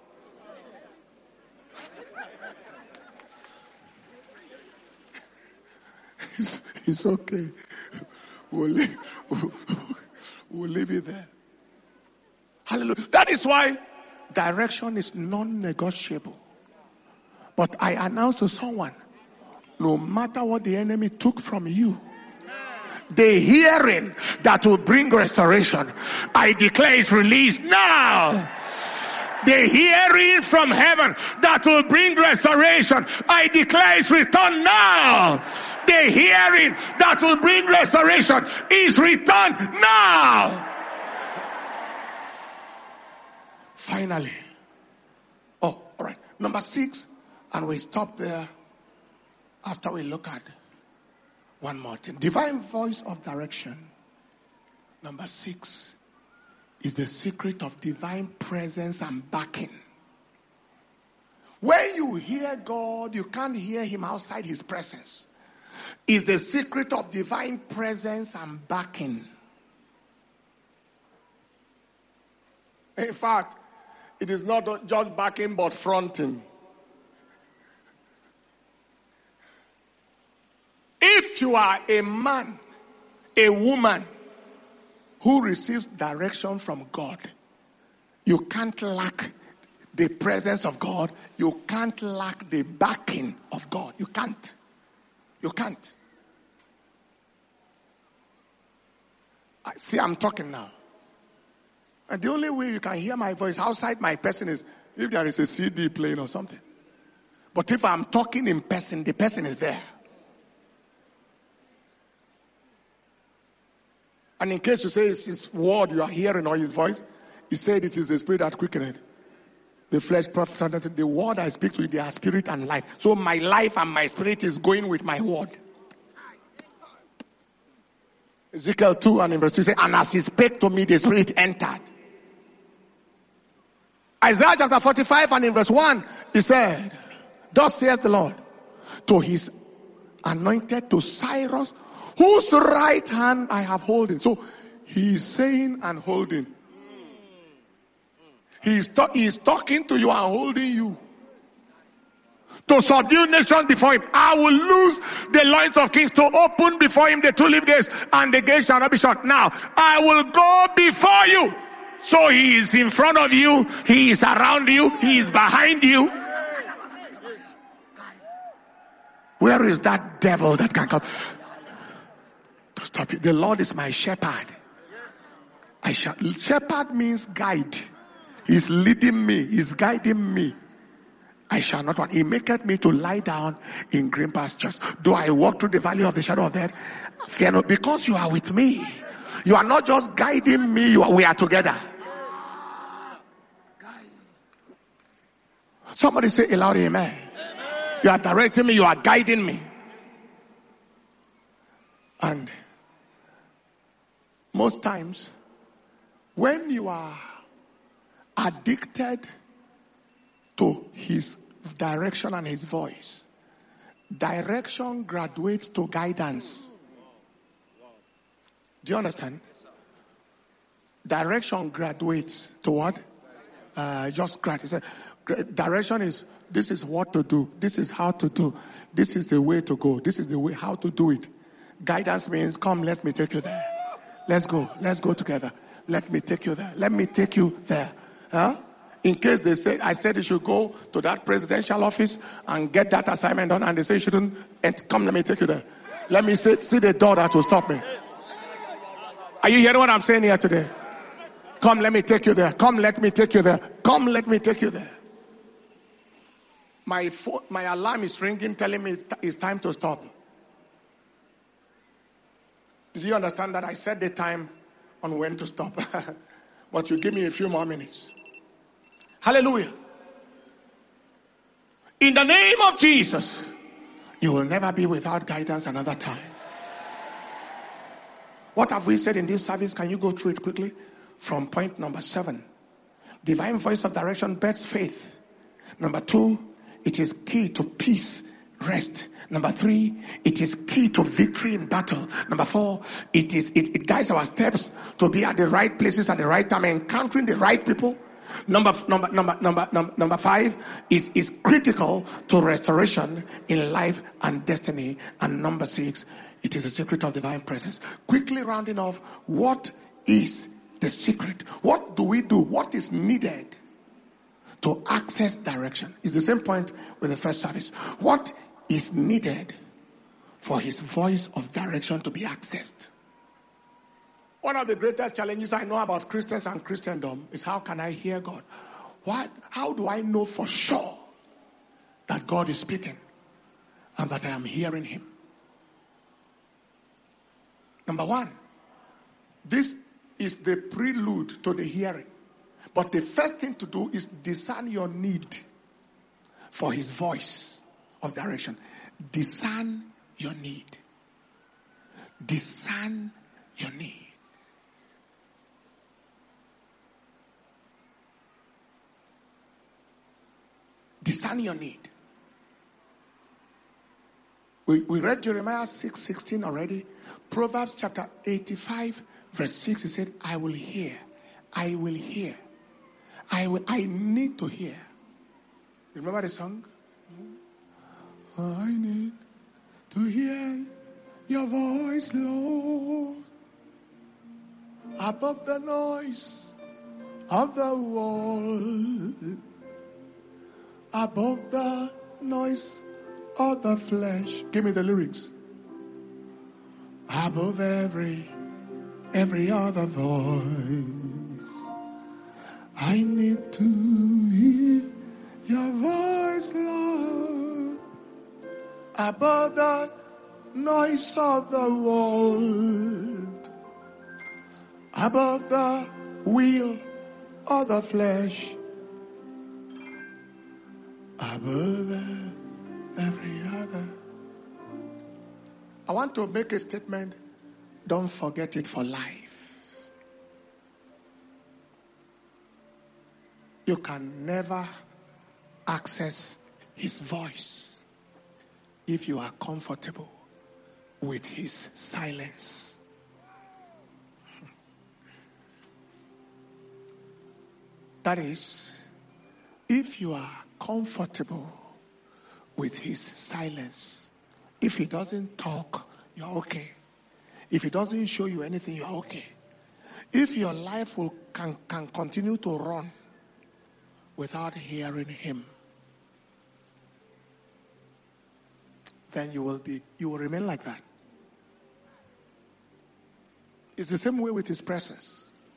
It's okay. We'll leave it there. Hallelujah. That is why direction is non-negotiable. But I announce to someone, no matter what the enemy took from you, the hearing that will bring restoration, I declare is released now. The hearing from heaven that will bring restoration, I declare is returned now. The hearing that will bring restoration is returned now. Finally. Oh, all right. Number 6, and we stop there after we look at one more thing. Divine voice of direction. Number 6 is the secret of divine presence and backing. When you hear God, you can't hear him outside his presence. It's the secret of divine presence and backing. In fact, it is not just backing but fronting. If you are a man, a woman who receives direction from God, you can't lack the presence of God. You can't lack the backing of God. You can't. You can't. See, I'm talking now. And the only way you can hear my voice outside my person is if there is a CD playing or something. But if I'm talking in person, the person is there. And in case you say it's his word you are hearing or his voice, he said it is the spirit that quickeneth. The flesh profiteth. The word I speak to you, they are spirit and life. So my life and my spirit is going with my word. Ezekiel 2 and in verse 2 say, and as he spake to me, the spirit entered. Isaiah chapter 45 and in verse 1, he said, thus saith the Lord to his anointed, to Cyrus, whose right hand I have holding. So he is saying and holding. He is talking to you and holding you. To subdue nations before him. I will loose the loins of kings, to open before him the tulip gates, and the gates shall not be shut. Now, I will go before you. So he is in front of you, he is around you, he is behind you. Where is that devil that can come to stop you? The Lord is my shepherd. Shepherd means guide. He's leading me, he's guiding me. I shall not want. He maketh me to lie down in green pastures. Though I walk through the valley of the shadow of death, fear not, because you are with me. You are not just guiding me, we are together. Somebody say a loud amen. You are directing me, you are guiding me. And most times, when you are addicted to his direction and his voice, direction graduates to guidance. Do you understand? Direction graduates to what? Just graduates. Direction is, this is what to do. This is how to do. This is the way to go. This is the way how to do it. Guidance means, come, let me take you there. Let's go. Let's go together. Let me take you there. Let me take you there. Huh? In case they say, I said you should go to that presidential office and get that assignment done, and they say you shouldn't, and come, let me take you there. Let me see the door that will stop me. Are you hearing what I'm saying here today? Come, let me take you there. Come, let me take you there. Come, let me take you there. My alarm is ringing, telling me it's time to stop. Do you understand that I set the time on when to stop? But you give me a few more minutes. Hallelujah. In the name of Jesus, you will never be without guidance another time. What have we said in this service? Can you go through it quickly? From point number 7. Divine voice of direction births faith. Number 2, it is key to peace, rest. Number 3, it is key to victory in battle. Number 4, it guides our steps to be at the right places at the right time, encountering the right people. Number 5 is critical to restoration in life and destiny. And number 6, it is a secret of divine presence. Quickly rounding off, what is the secret? What do we do? What is needed to access direction? It's the same point with the first service. What is needed for his voice of direction to be accessed? One of the greatest challenges I know about Christians and Christendom is, how can I hear God? How do I know for sure that God is speaking and that I am hearing him? Number 1, this is the prelude to the hearing. But the first thing to do is discern your need for his voice of direction. Discern your need. Discern your need. Discern your need. We read Jeremiah 6:16 already. Proverbs chapter 85 verse 6, he said, I will hear. I will hear. I need to hear. Remember the song? I need to hear your voice, Lord, above the noise of the world, above the noise of the flesh. Give me the lyrics. Above every other voice, I need to hear your voice, Lord, above the noise of the world, above the will of the flesh, above every other. I want to make a statement. Don't forget it for life. You can never access his voice if you are comfortable with his silence. That is, if you are comfortable with his silence, if he doesn't talk, you're okay. If he doesn't show you anything, you're okay. If your life can continue to run without hearing him, then you will remain like that. It's the same way with his presence.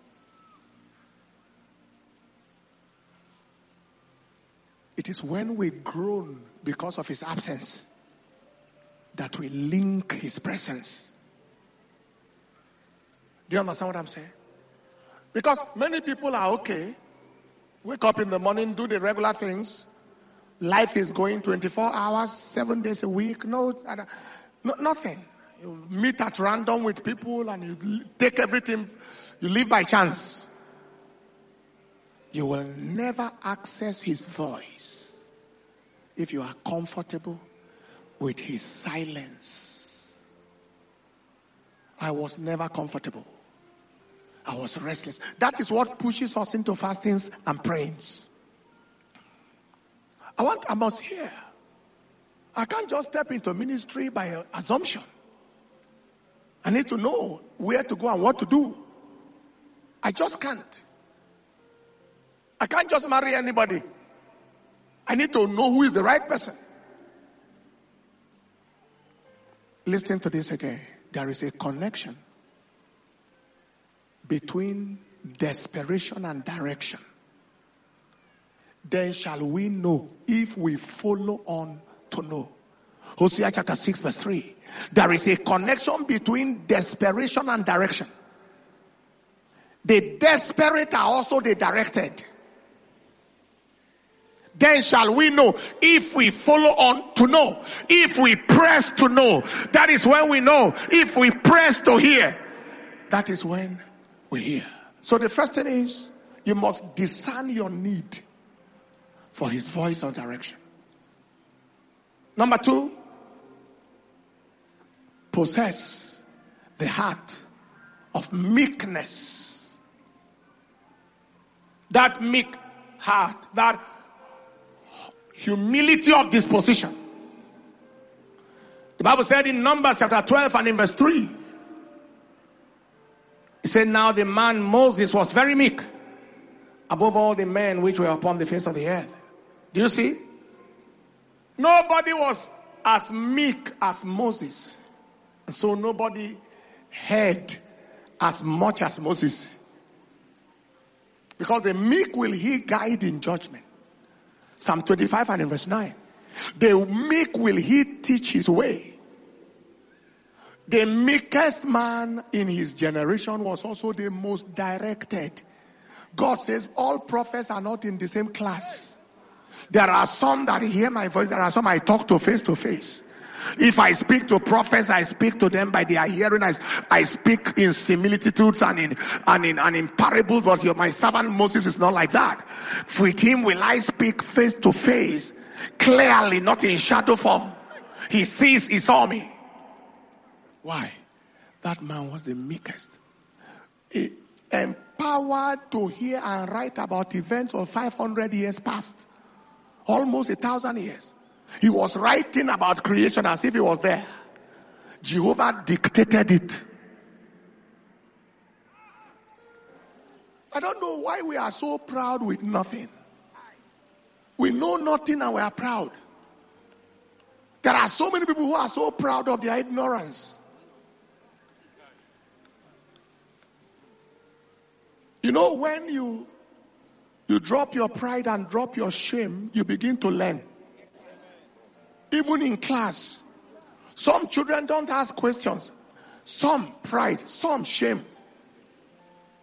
It is when we groan because of his absence that we link his presence. Do you understand what I'm saying? Because many people are okay, wake up in the morning, do the regular things. Life is going 24 hours, 7 days a week. No, nothing. You meet at random with people and you take everything. You live by chance. You will never access his voice if you are comfortable with his silence. I was never comfortable. I was restless. That is what pushes us into fastings and prayings. I must hear. I can't just step into ministry by assumption. I need to know where to go and what to do. I just can't. I can't just marry anybody. I need to know who is the right person. Listen to this again. There is a connection between desperation and direction. Then shall we know if we follow on to know. Hosea chapter 6 verse 3. There is a connection between desperation and direction. The desperate are also the directed. Then shall we know if we follow on to know. If we press to know. That is when we know. If we press to hear. That is when we hear. So the first thing is, you must discern your need for his voice or direction. Number 2, possess the heart of meekness. That meek heart, that humility of disposition. The Bible said in Numbers chapter 12 and in verse 3, it said, now the man Moses was very meek above all the men which were upon the face of the earth. Do you see? Nobody was as meek as Moses. And so nobody heard as much as Moses. Because the meek will he guide in judgment. Psalm 25 and in verse 9. The meek will he teach his way. The meekest man in his generation was also the most directed. God says all prophets are not in the same class. There are some that hear my voice. There are some I talk to face. If I speak to prophets, I speak to them by their hearing. I speak in similitudes and in parables. But my servant Moses is not like that. With him will I speak face to face, clearly, not in shadow form. He sees, he saw me. Why? That man was the meekest. Empowered to hear and write about events of 500 years past. Almost 1,000 years. He was writing about creation as if he was there. Jehovah dictated it. I don't know why we are so proud with nothing. We know nothing and we are proud. There are so many people who are so proud of their ignorance. You know, when you drop your pride and drop your shame, you begin to learn. Even in class, some children don't ask questions. Some pride, some shame.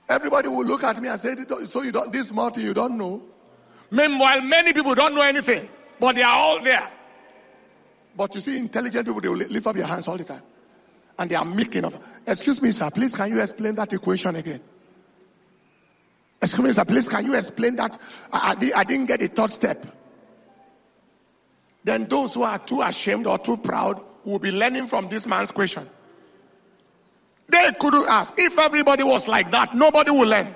Everybody will look at me and say, so you don't, this multi you don't know. Meanwhile, many people don't know anything, but they are all there. But you see, intelligent people, they will lift up your hands all the time. And they are making of. Excuse me, sir, please can you explain that equation again? Excuse me, sir, please can you explain that? I didn't get the third step. Then those who are too ashamed or too proud will be learning from this man's question. They couldn't ask. If everybody was like that, nobody will learn.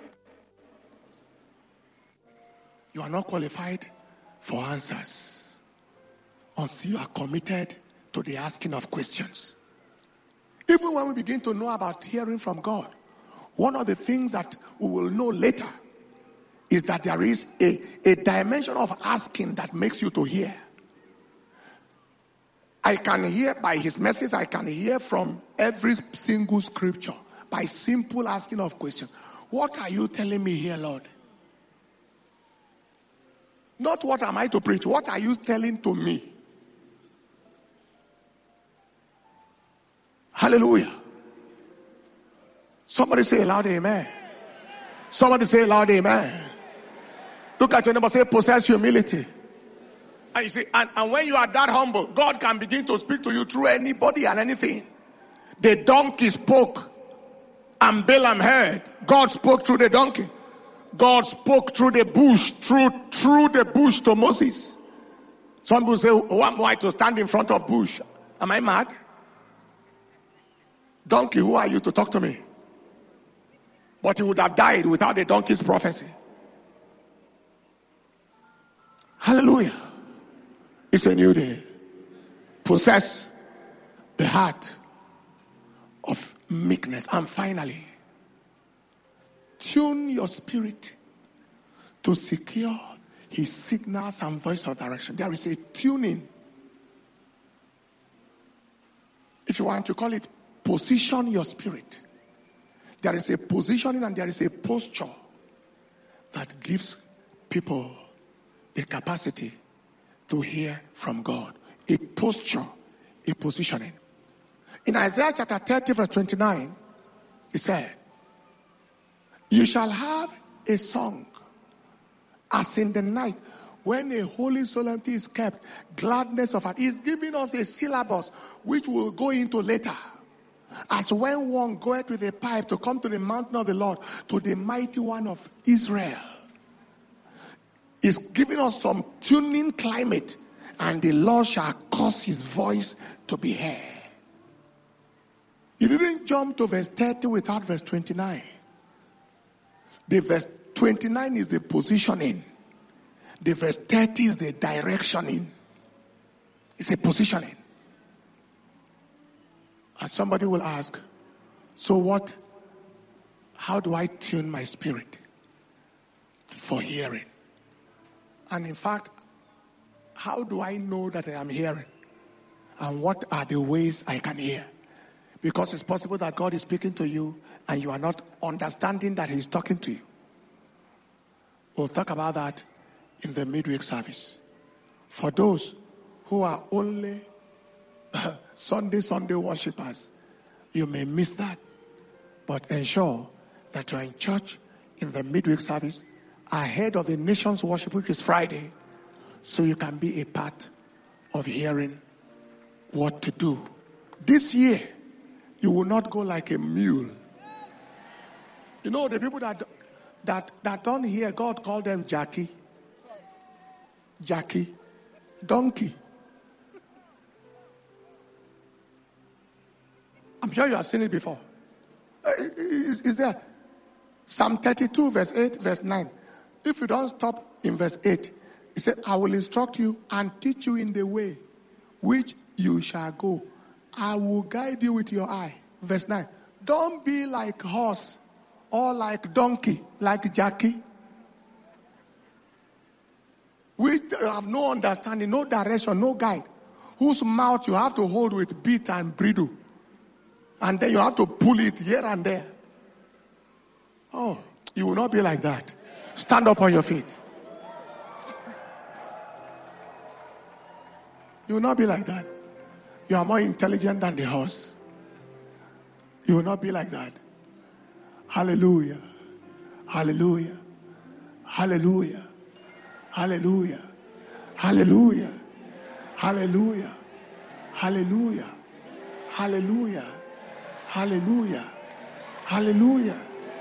You are not qualified for answers until you are committed to the asking of questions. Even when we begin to know about hearing from God, one of the things that we will know later is that there is a dimension of asking that makes you to hear. I can hear by his message, I can hear from every single scripture by simple asking of questions. What are you telling me here, Lord? Not what am I to preach, what are you telling to me? Hallelujah. Somebody say loud amen. Somebody say loud amen. Look at your neighbor, say possess humility. And you see, and when you are that humble, God can begin to speak to you through anybody and anything. The donkey spoke and Balaam heard. God spoke through the donkey. God spoke through the bush, through the bush to Moses. Some people say, who am I to stand in front of bush? Am I mad? Donkey, who are you to talk to me? But he would have died without the donkey's prophecy. Hallelujah. It's a new day. Possess the heart of meekness. And finally, tune your spirit to secure his signals and voice of direction. There is a tuning. If you want to call it, position your spirit. There is a positioning and there is a posture that gives people the capacity to hear from God. A posture, a positioning. In Isaiah chapter 30 verse 29, he said, you shall have a song as in the night when a holy solemnity is kept, gladness of heart. He's giving us a syllabus which we'll go into later. As when one goeth with a pipe to come to the mountain of the Lord, to the mighty one of Israel. He's giving us some tuning climate, and the Lord shall cause his voice to be heard. He didn't jump to verse 30 without verse 29. The verse 29 is the positioning. The verse 30 is the directioning. It's a positioning. And somebody will ask, so how do I tune my spirit for hearing? And in fact, how do I know that I am hearing? And what are the ways I can hear? Because it's possible that God is speaking to you and you are not understanding that he's talking to you. We'll talk about that in the midweek service. For those who are only Sunday worshippers, you may miss that. But ensure that you're in church in the midweek service ahead of the nation's worship, which is Friday, so you can be a part of hearing what to do. This year, you will not go like a mule. You know, the people that don't hear, God called them Jackie, donkey. I'm sure you have seen it before. Is there Psalm 32 verse 8, verse 9. If you don't stop in verse 8, he said, I will instruct you and teach you in the way which you shall go. I will guide you with your eye. Verse 9. Don't be like horse or like donkey, like Jackie. We have no understanding, no direction, no guide. Whose mouth you have to hold with bit and bridle. And then you have to pull it here and there. Oh, you will not be like that. Stand up on your feet. You will not be like that. You are more intelligent than the horse. You will not be like that. Hallelujah. Hallelujah. Hallelujah. Hallelujah. Hallelujah. Hallelujah. Hallelujah. Hallelujah. Hallelujah. Hallelujah.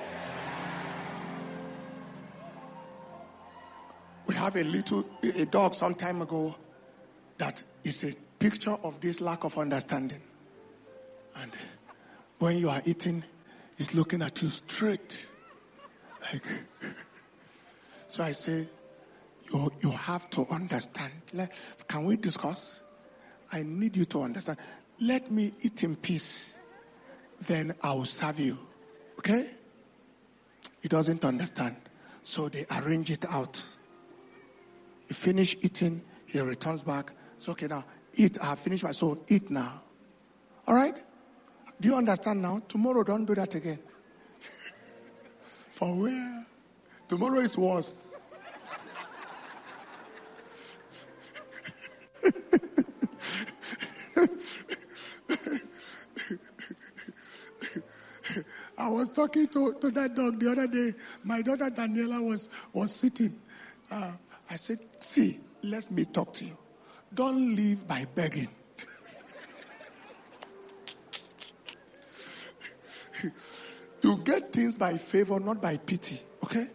We have a dog some time ago that is a picture of this lack of understanding. And when you are eating, it's looking at you straight. Like, so I say, you have to understand. Can we discuss? I need you to understand. Let me eat in peace. Then I will serve you. Okay? He doesn't understand. So they arrange it out. He finish eating, he returns back. It's okay now. Eat. I have finished so eat now. All right? Do you understand now? Tomorrow don't do that again. For where? Tomorrow is worse. I was talking to that dog the other day. My daughter Daniela was sitting. I said, see, let me talk to you. Don't live by begging. You get things by favor, not by pity. Okay?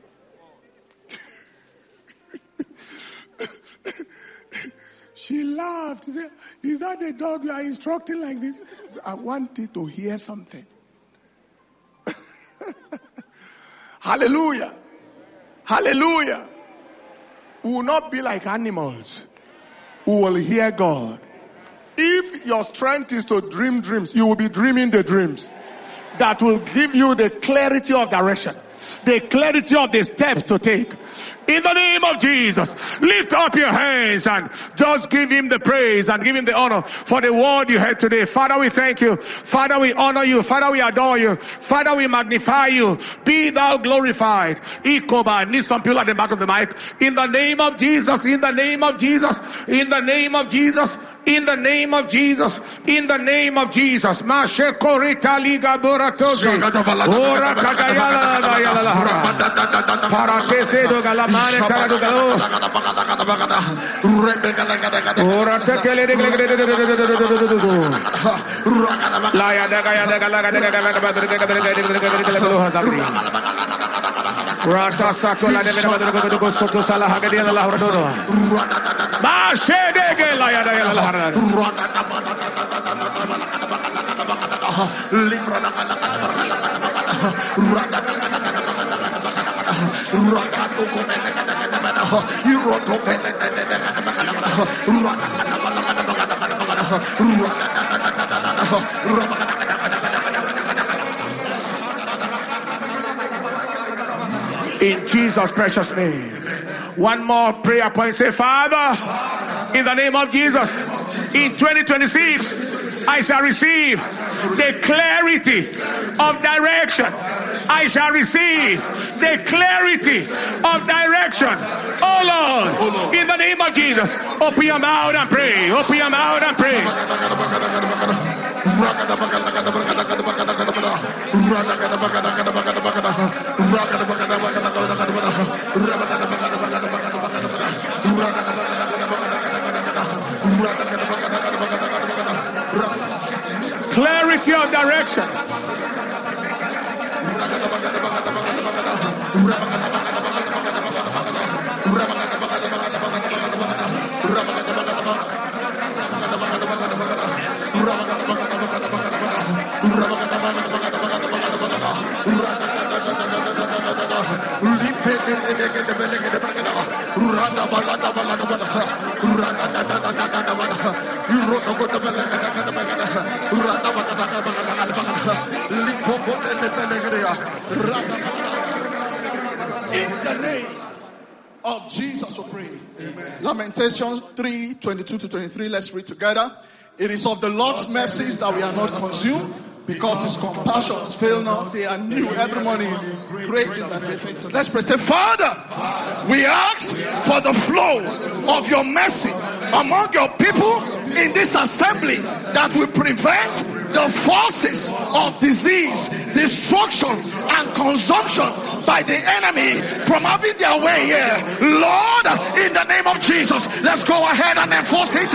She laughed. She said, is that the dog you are instructing like this? I wanted to hear something. Hallelujah. Hallelujah. We will not be like animals. We will hear God. If your strength is to dream dreams, you will be dreaming the dreams that will give you the clarity of direction, the clarity of the steps to take. In the name of Jesus, lift up your hands and just give him the praise and give him the honor for the word you heard today. Father, we thank you. Father, we honor you. Father, we adore you. Father, we magnify you. Be thou glorified. Ikoba, need some people at the back of the mic. In the name of Jesus, in the name of Jesus, in the name of Jesus. In the name of Jesus, in the name of Jesus. Mashe korita liga buratozi. Ora kagayala la paratese do galamane tarado galo. Ora tekele de la ya da gaya da gala Rata satola de go soto sala hagadia la hradoro. Mashe de gela ya da la in Jesus' precious name. One more prayer point. Say, Father, in the name of Jesus, in 2026, I shall receive the clarity of direction. I shall receive the clarity of direction. Oh Lord, in the name of Jesus, open your mouth and pray. Open your mouth and pray. Clarity of direction. In the name of Jesus we pray. Amen. Lamentations 3:22-23. Let's read together. It is of the Lord's mercies that we are not consumed, because his compassions fail not. They are new every morning. Great is thy faithfulness. Let's pray. Say, Father, we ask for the flow of your mercy among your people in this assembly that will prevent the forces of disease, destruction, and consumption by the enemy from having their way here. Lord, in the name of Jesus, let's go ahead and enforce it.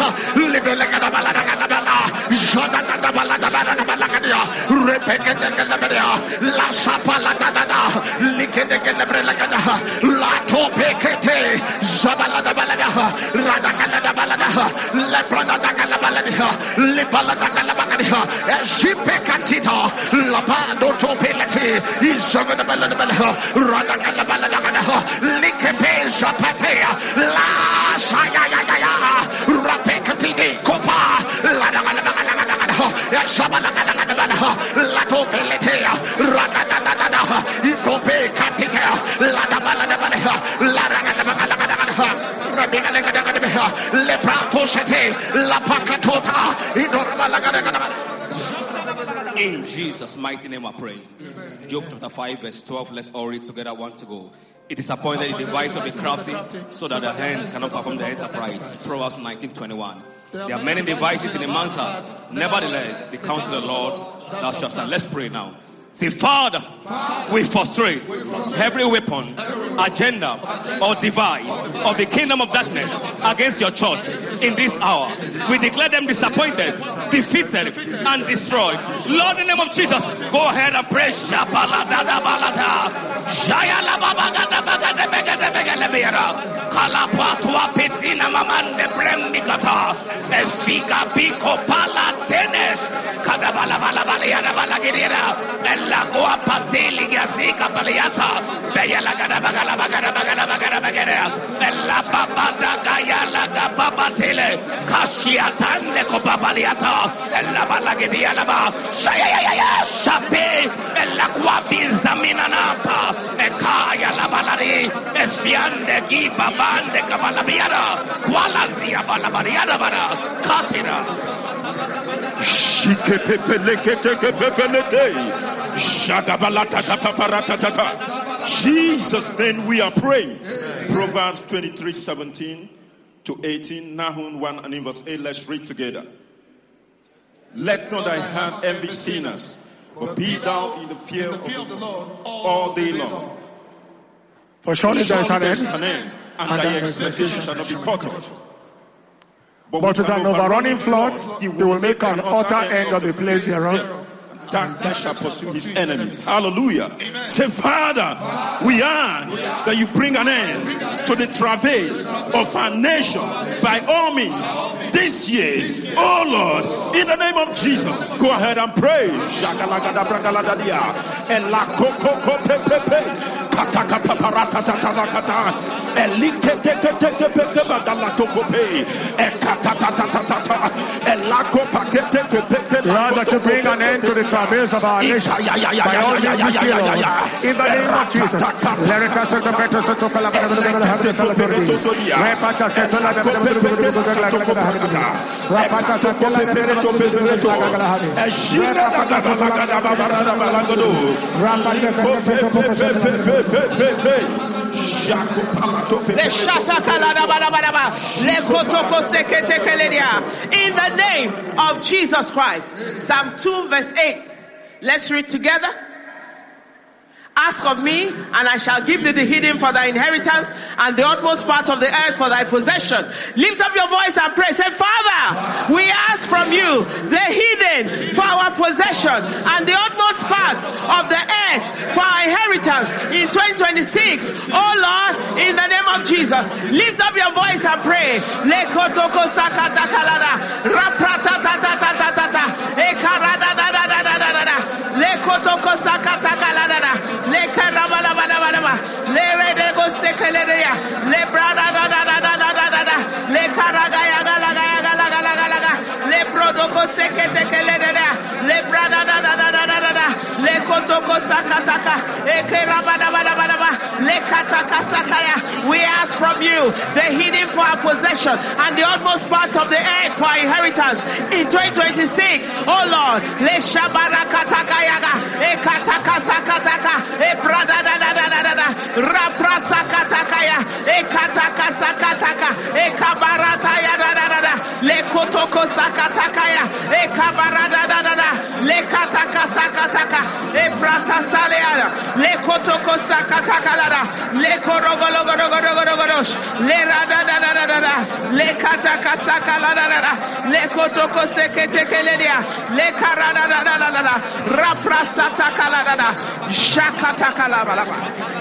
In Jesus' mighty name I pray. Job chapter 5 verse 12. Let's all read together. One to go. It is appointed in the device of the crafty, so that their hands cannot perform the enterprise. Proverbs 19:21. There are many devices in a man's heart. Nevertheless, the counsel of the Lord thou shalt stand. Let's pray now. Say, Father, we frustrate every weapon, agenda, or device of the kingdom of darkness against your church in this hour. We declare them disappointed, defeated, and destroyed. Lord, in the name of Jesus, go ahead and pray. Kalapatwa petina mamande bremikata efika biko pala tenes kadabala bala bala yana bala girira ella goa pateli gasika paliasa beyala gada bagala bagara bagara bagara bagara ella babada gayala gababa tele kashiatande ko babaliata ella bala gidia laba shaya shape ella kwa bizamina napa ekaya la balari efiande giba bande kabalabiara kwalazia balabariada bara katira Jesus, then we are praying. Proverbs 23:17 to 18, Nahum 1 and in verse 8. Let's read together. Let not thy heart envy sinners, but be thou in the fear of the Lord all day long. For surely there is an end, and thy expectation shall not be cut off. But with an overrunning flood, he will make an utter end of the place thereof. Darkness shall pursue his enemies. Hallelujah. Say, Father, we ask that you bring an end to the travail of our nation by all means this year. Oh Lord, in the name of Jesus, go ahead and pray. Lord, that you bring an end to the travails of our nation by all means this year, Lord. In the name of Jesus. In the name of Jesus Christ. Psalm 2 verse 8. Let's read together. Ask of me, and I shall give thee the hidden for thy inheritance, and the utmost part of the earth for thy possession. Lift up your voice and pray. Say, Father, we ask from you the hidden for our possession, and the utmost parts of the earth for our inheritance in 2026. Oh Lord, in the name of Jesus, lift up your voice and pray. Le karabala bala bala bala le rede go sekeleria le brada da da da da da da da le karaga ya gala gala gala gala gala le prodoko sekete keleria le brada da da da da da da le kotoko sakataka e kerabada bala bala bala le kataka sakaya. We ask from you the hidden for our possession and the utmost parts of the earth for our inheritance in 2026. Oh Lord, le shabara kataka yaga e kataka sakataka e brada da da da da da da rapra sakataka ya e kataka sakataka e kabarata ya da da da da le kotoko sakataka ya e kabarada da da da Rakasaleada, Le Kotoko Sakatakalada, Le Korogologodogodogodogodosh, Le Radadadadada, Le Katakasakalada, Le Kotoko Seketekeledia, Le Karadadadada, Raprasatakalada, Shakatakalaba.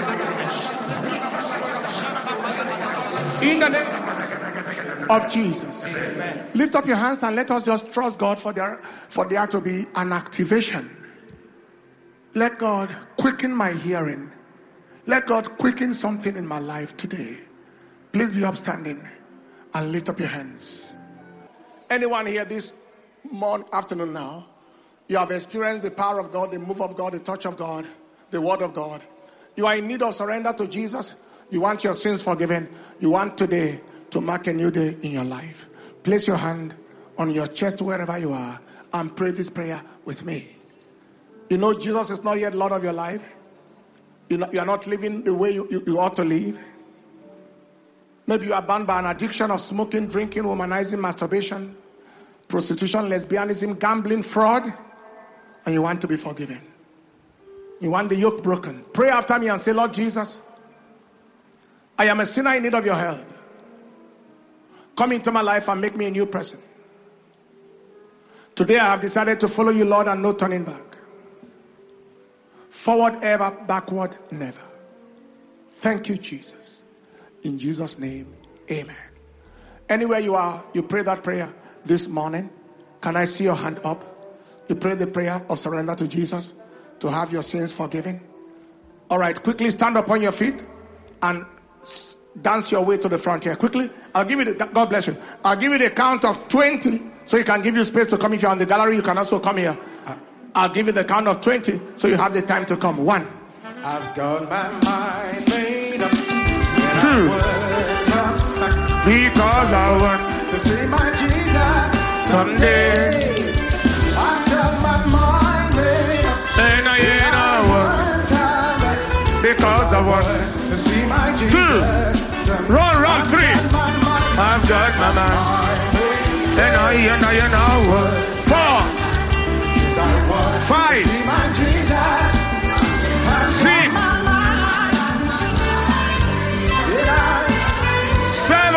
In the name of Jesus. Lift up your hands and let us just trust God for there to be an activation. Let God quicken my hearing. Let God quicken something in my life today. Please be upstanding and lift up your hands. Anyone here this afternoon now, you have experienced the power of God, the move of God, the touch of God, the word of God. You are in need of surrender to Jesus. You want your sins forgiven. You want today to mark a new day in your life. Place your hand on your chest wherever you are and pray this prayer with me. You know Jesus is not yet Lord of your life. You are not living the way you ought to live. Maybe you are bound by an addiction of smoking, drinking, womanizing, masturbation, prostitution, lesbianism, gambling, fraud, and you want to be forgiven. You want the yoke broken. Pray after me and say, Lord Jesus, I am a sinner in need of your help. Come into my life and make me a new person. Today I have decided to follow you, Lord, and no turning back. Forward ever, backward never. Thank you, Jesus. In Jesus' name, amen. Anywhere you are, you pray that prayer this morning. Can I see your hand up? You pray the prayer of surrender to Jesus to have your sins forgiven. All right, quickly stand up on your feet and dance your way to the front here. Quickly, I'll give you God bless you. I'll give you the count of 20 so you can give you space to come. If you're on the gallery, you can also come here. I'll give you the count of 20 so you have the time to come. 1. I've got my mind made up. 2. Because I want To see my Jesus someday. I've got my mind made up. And I because I want To see my Jesus 2. Run 3. I've got my mind. And I 4. 5. 6. 7.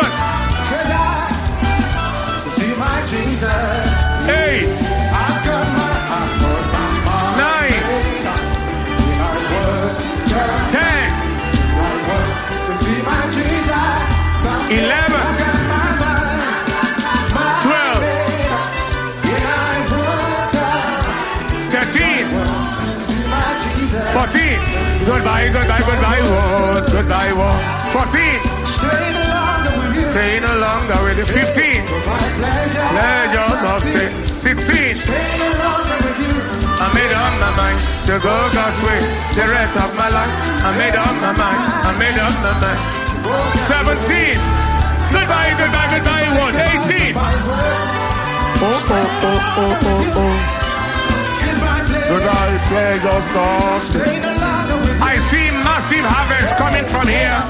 8. 9. 10. 11. 12. 13. 14. Goodbye, war. 14. Stay no longer with you. 15. Pleasures of sin. 16. I made up my mind to go God's way the rest of my life. I made up my mind. 17. Goodbye, war. 18. Goodbye, pleasures of sin. I see massive harvest coming from here.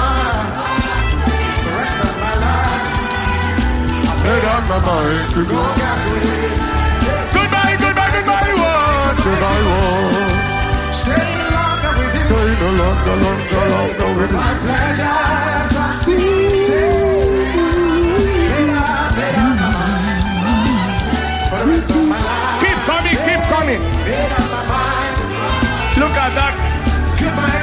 Made up my mind to go. Goodbye, war. Stay no longer with you. Keep coming. Look at that. Goodbye.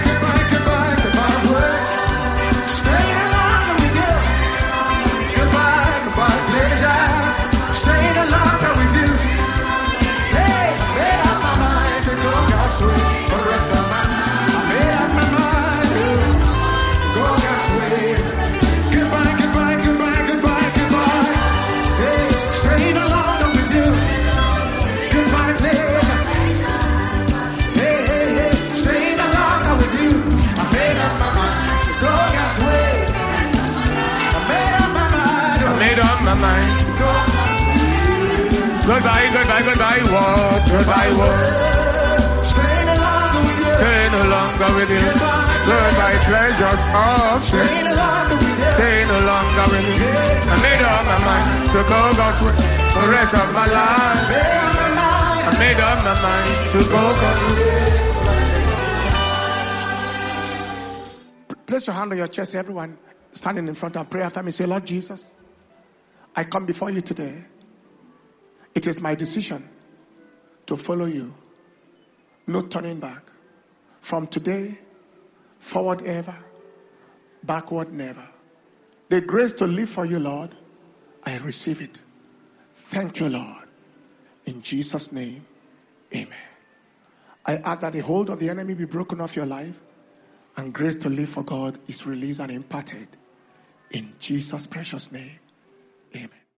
Stay no longer with you. Goodbye, pleasures. Stay no longer with you. Hey, made up my mind to go God's way for the rest of my life. I made up my mind to go God's way. Goodbye. Hey, stay no longer with you. Goodbye, pleasures. Hey, stay no longer with you. I made up my mind to go God's way. I made up my mind. Goodbye, war. Stay no longer with you. Goodbye, pleasures of sin. Stay no longer with you. I made up my mind to go God's way for the rest of my life. I I made up my mind to go for you. Place your hand on your chest, everyone standing in front and pray after me. Say, Lord Jesus, I come before you today. It is my decision to follow you. No turning back. From today, forward ever, backward never. The grace to live for you, Lord, I receive it. Thank you, Lord. In Jesus' name, amen. I ask that the hold of the enemy be broken off your life and grace to live for God is released and imparted. In Jesus' precious name, amen.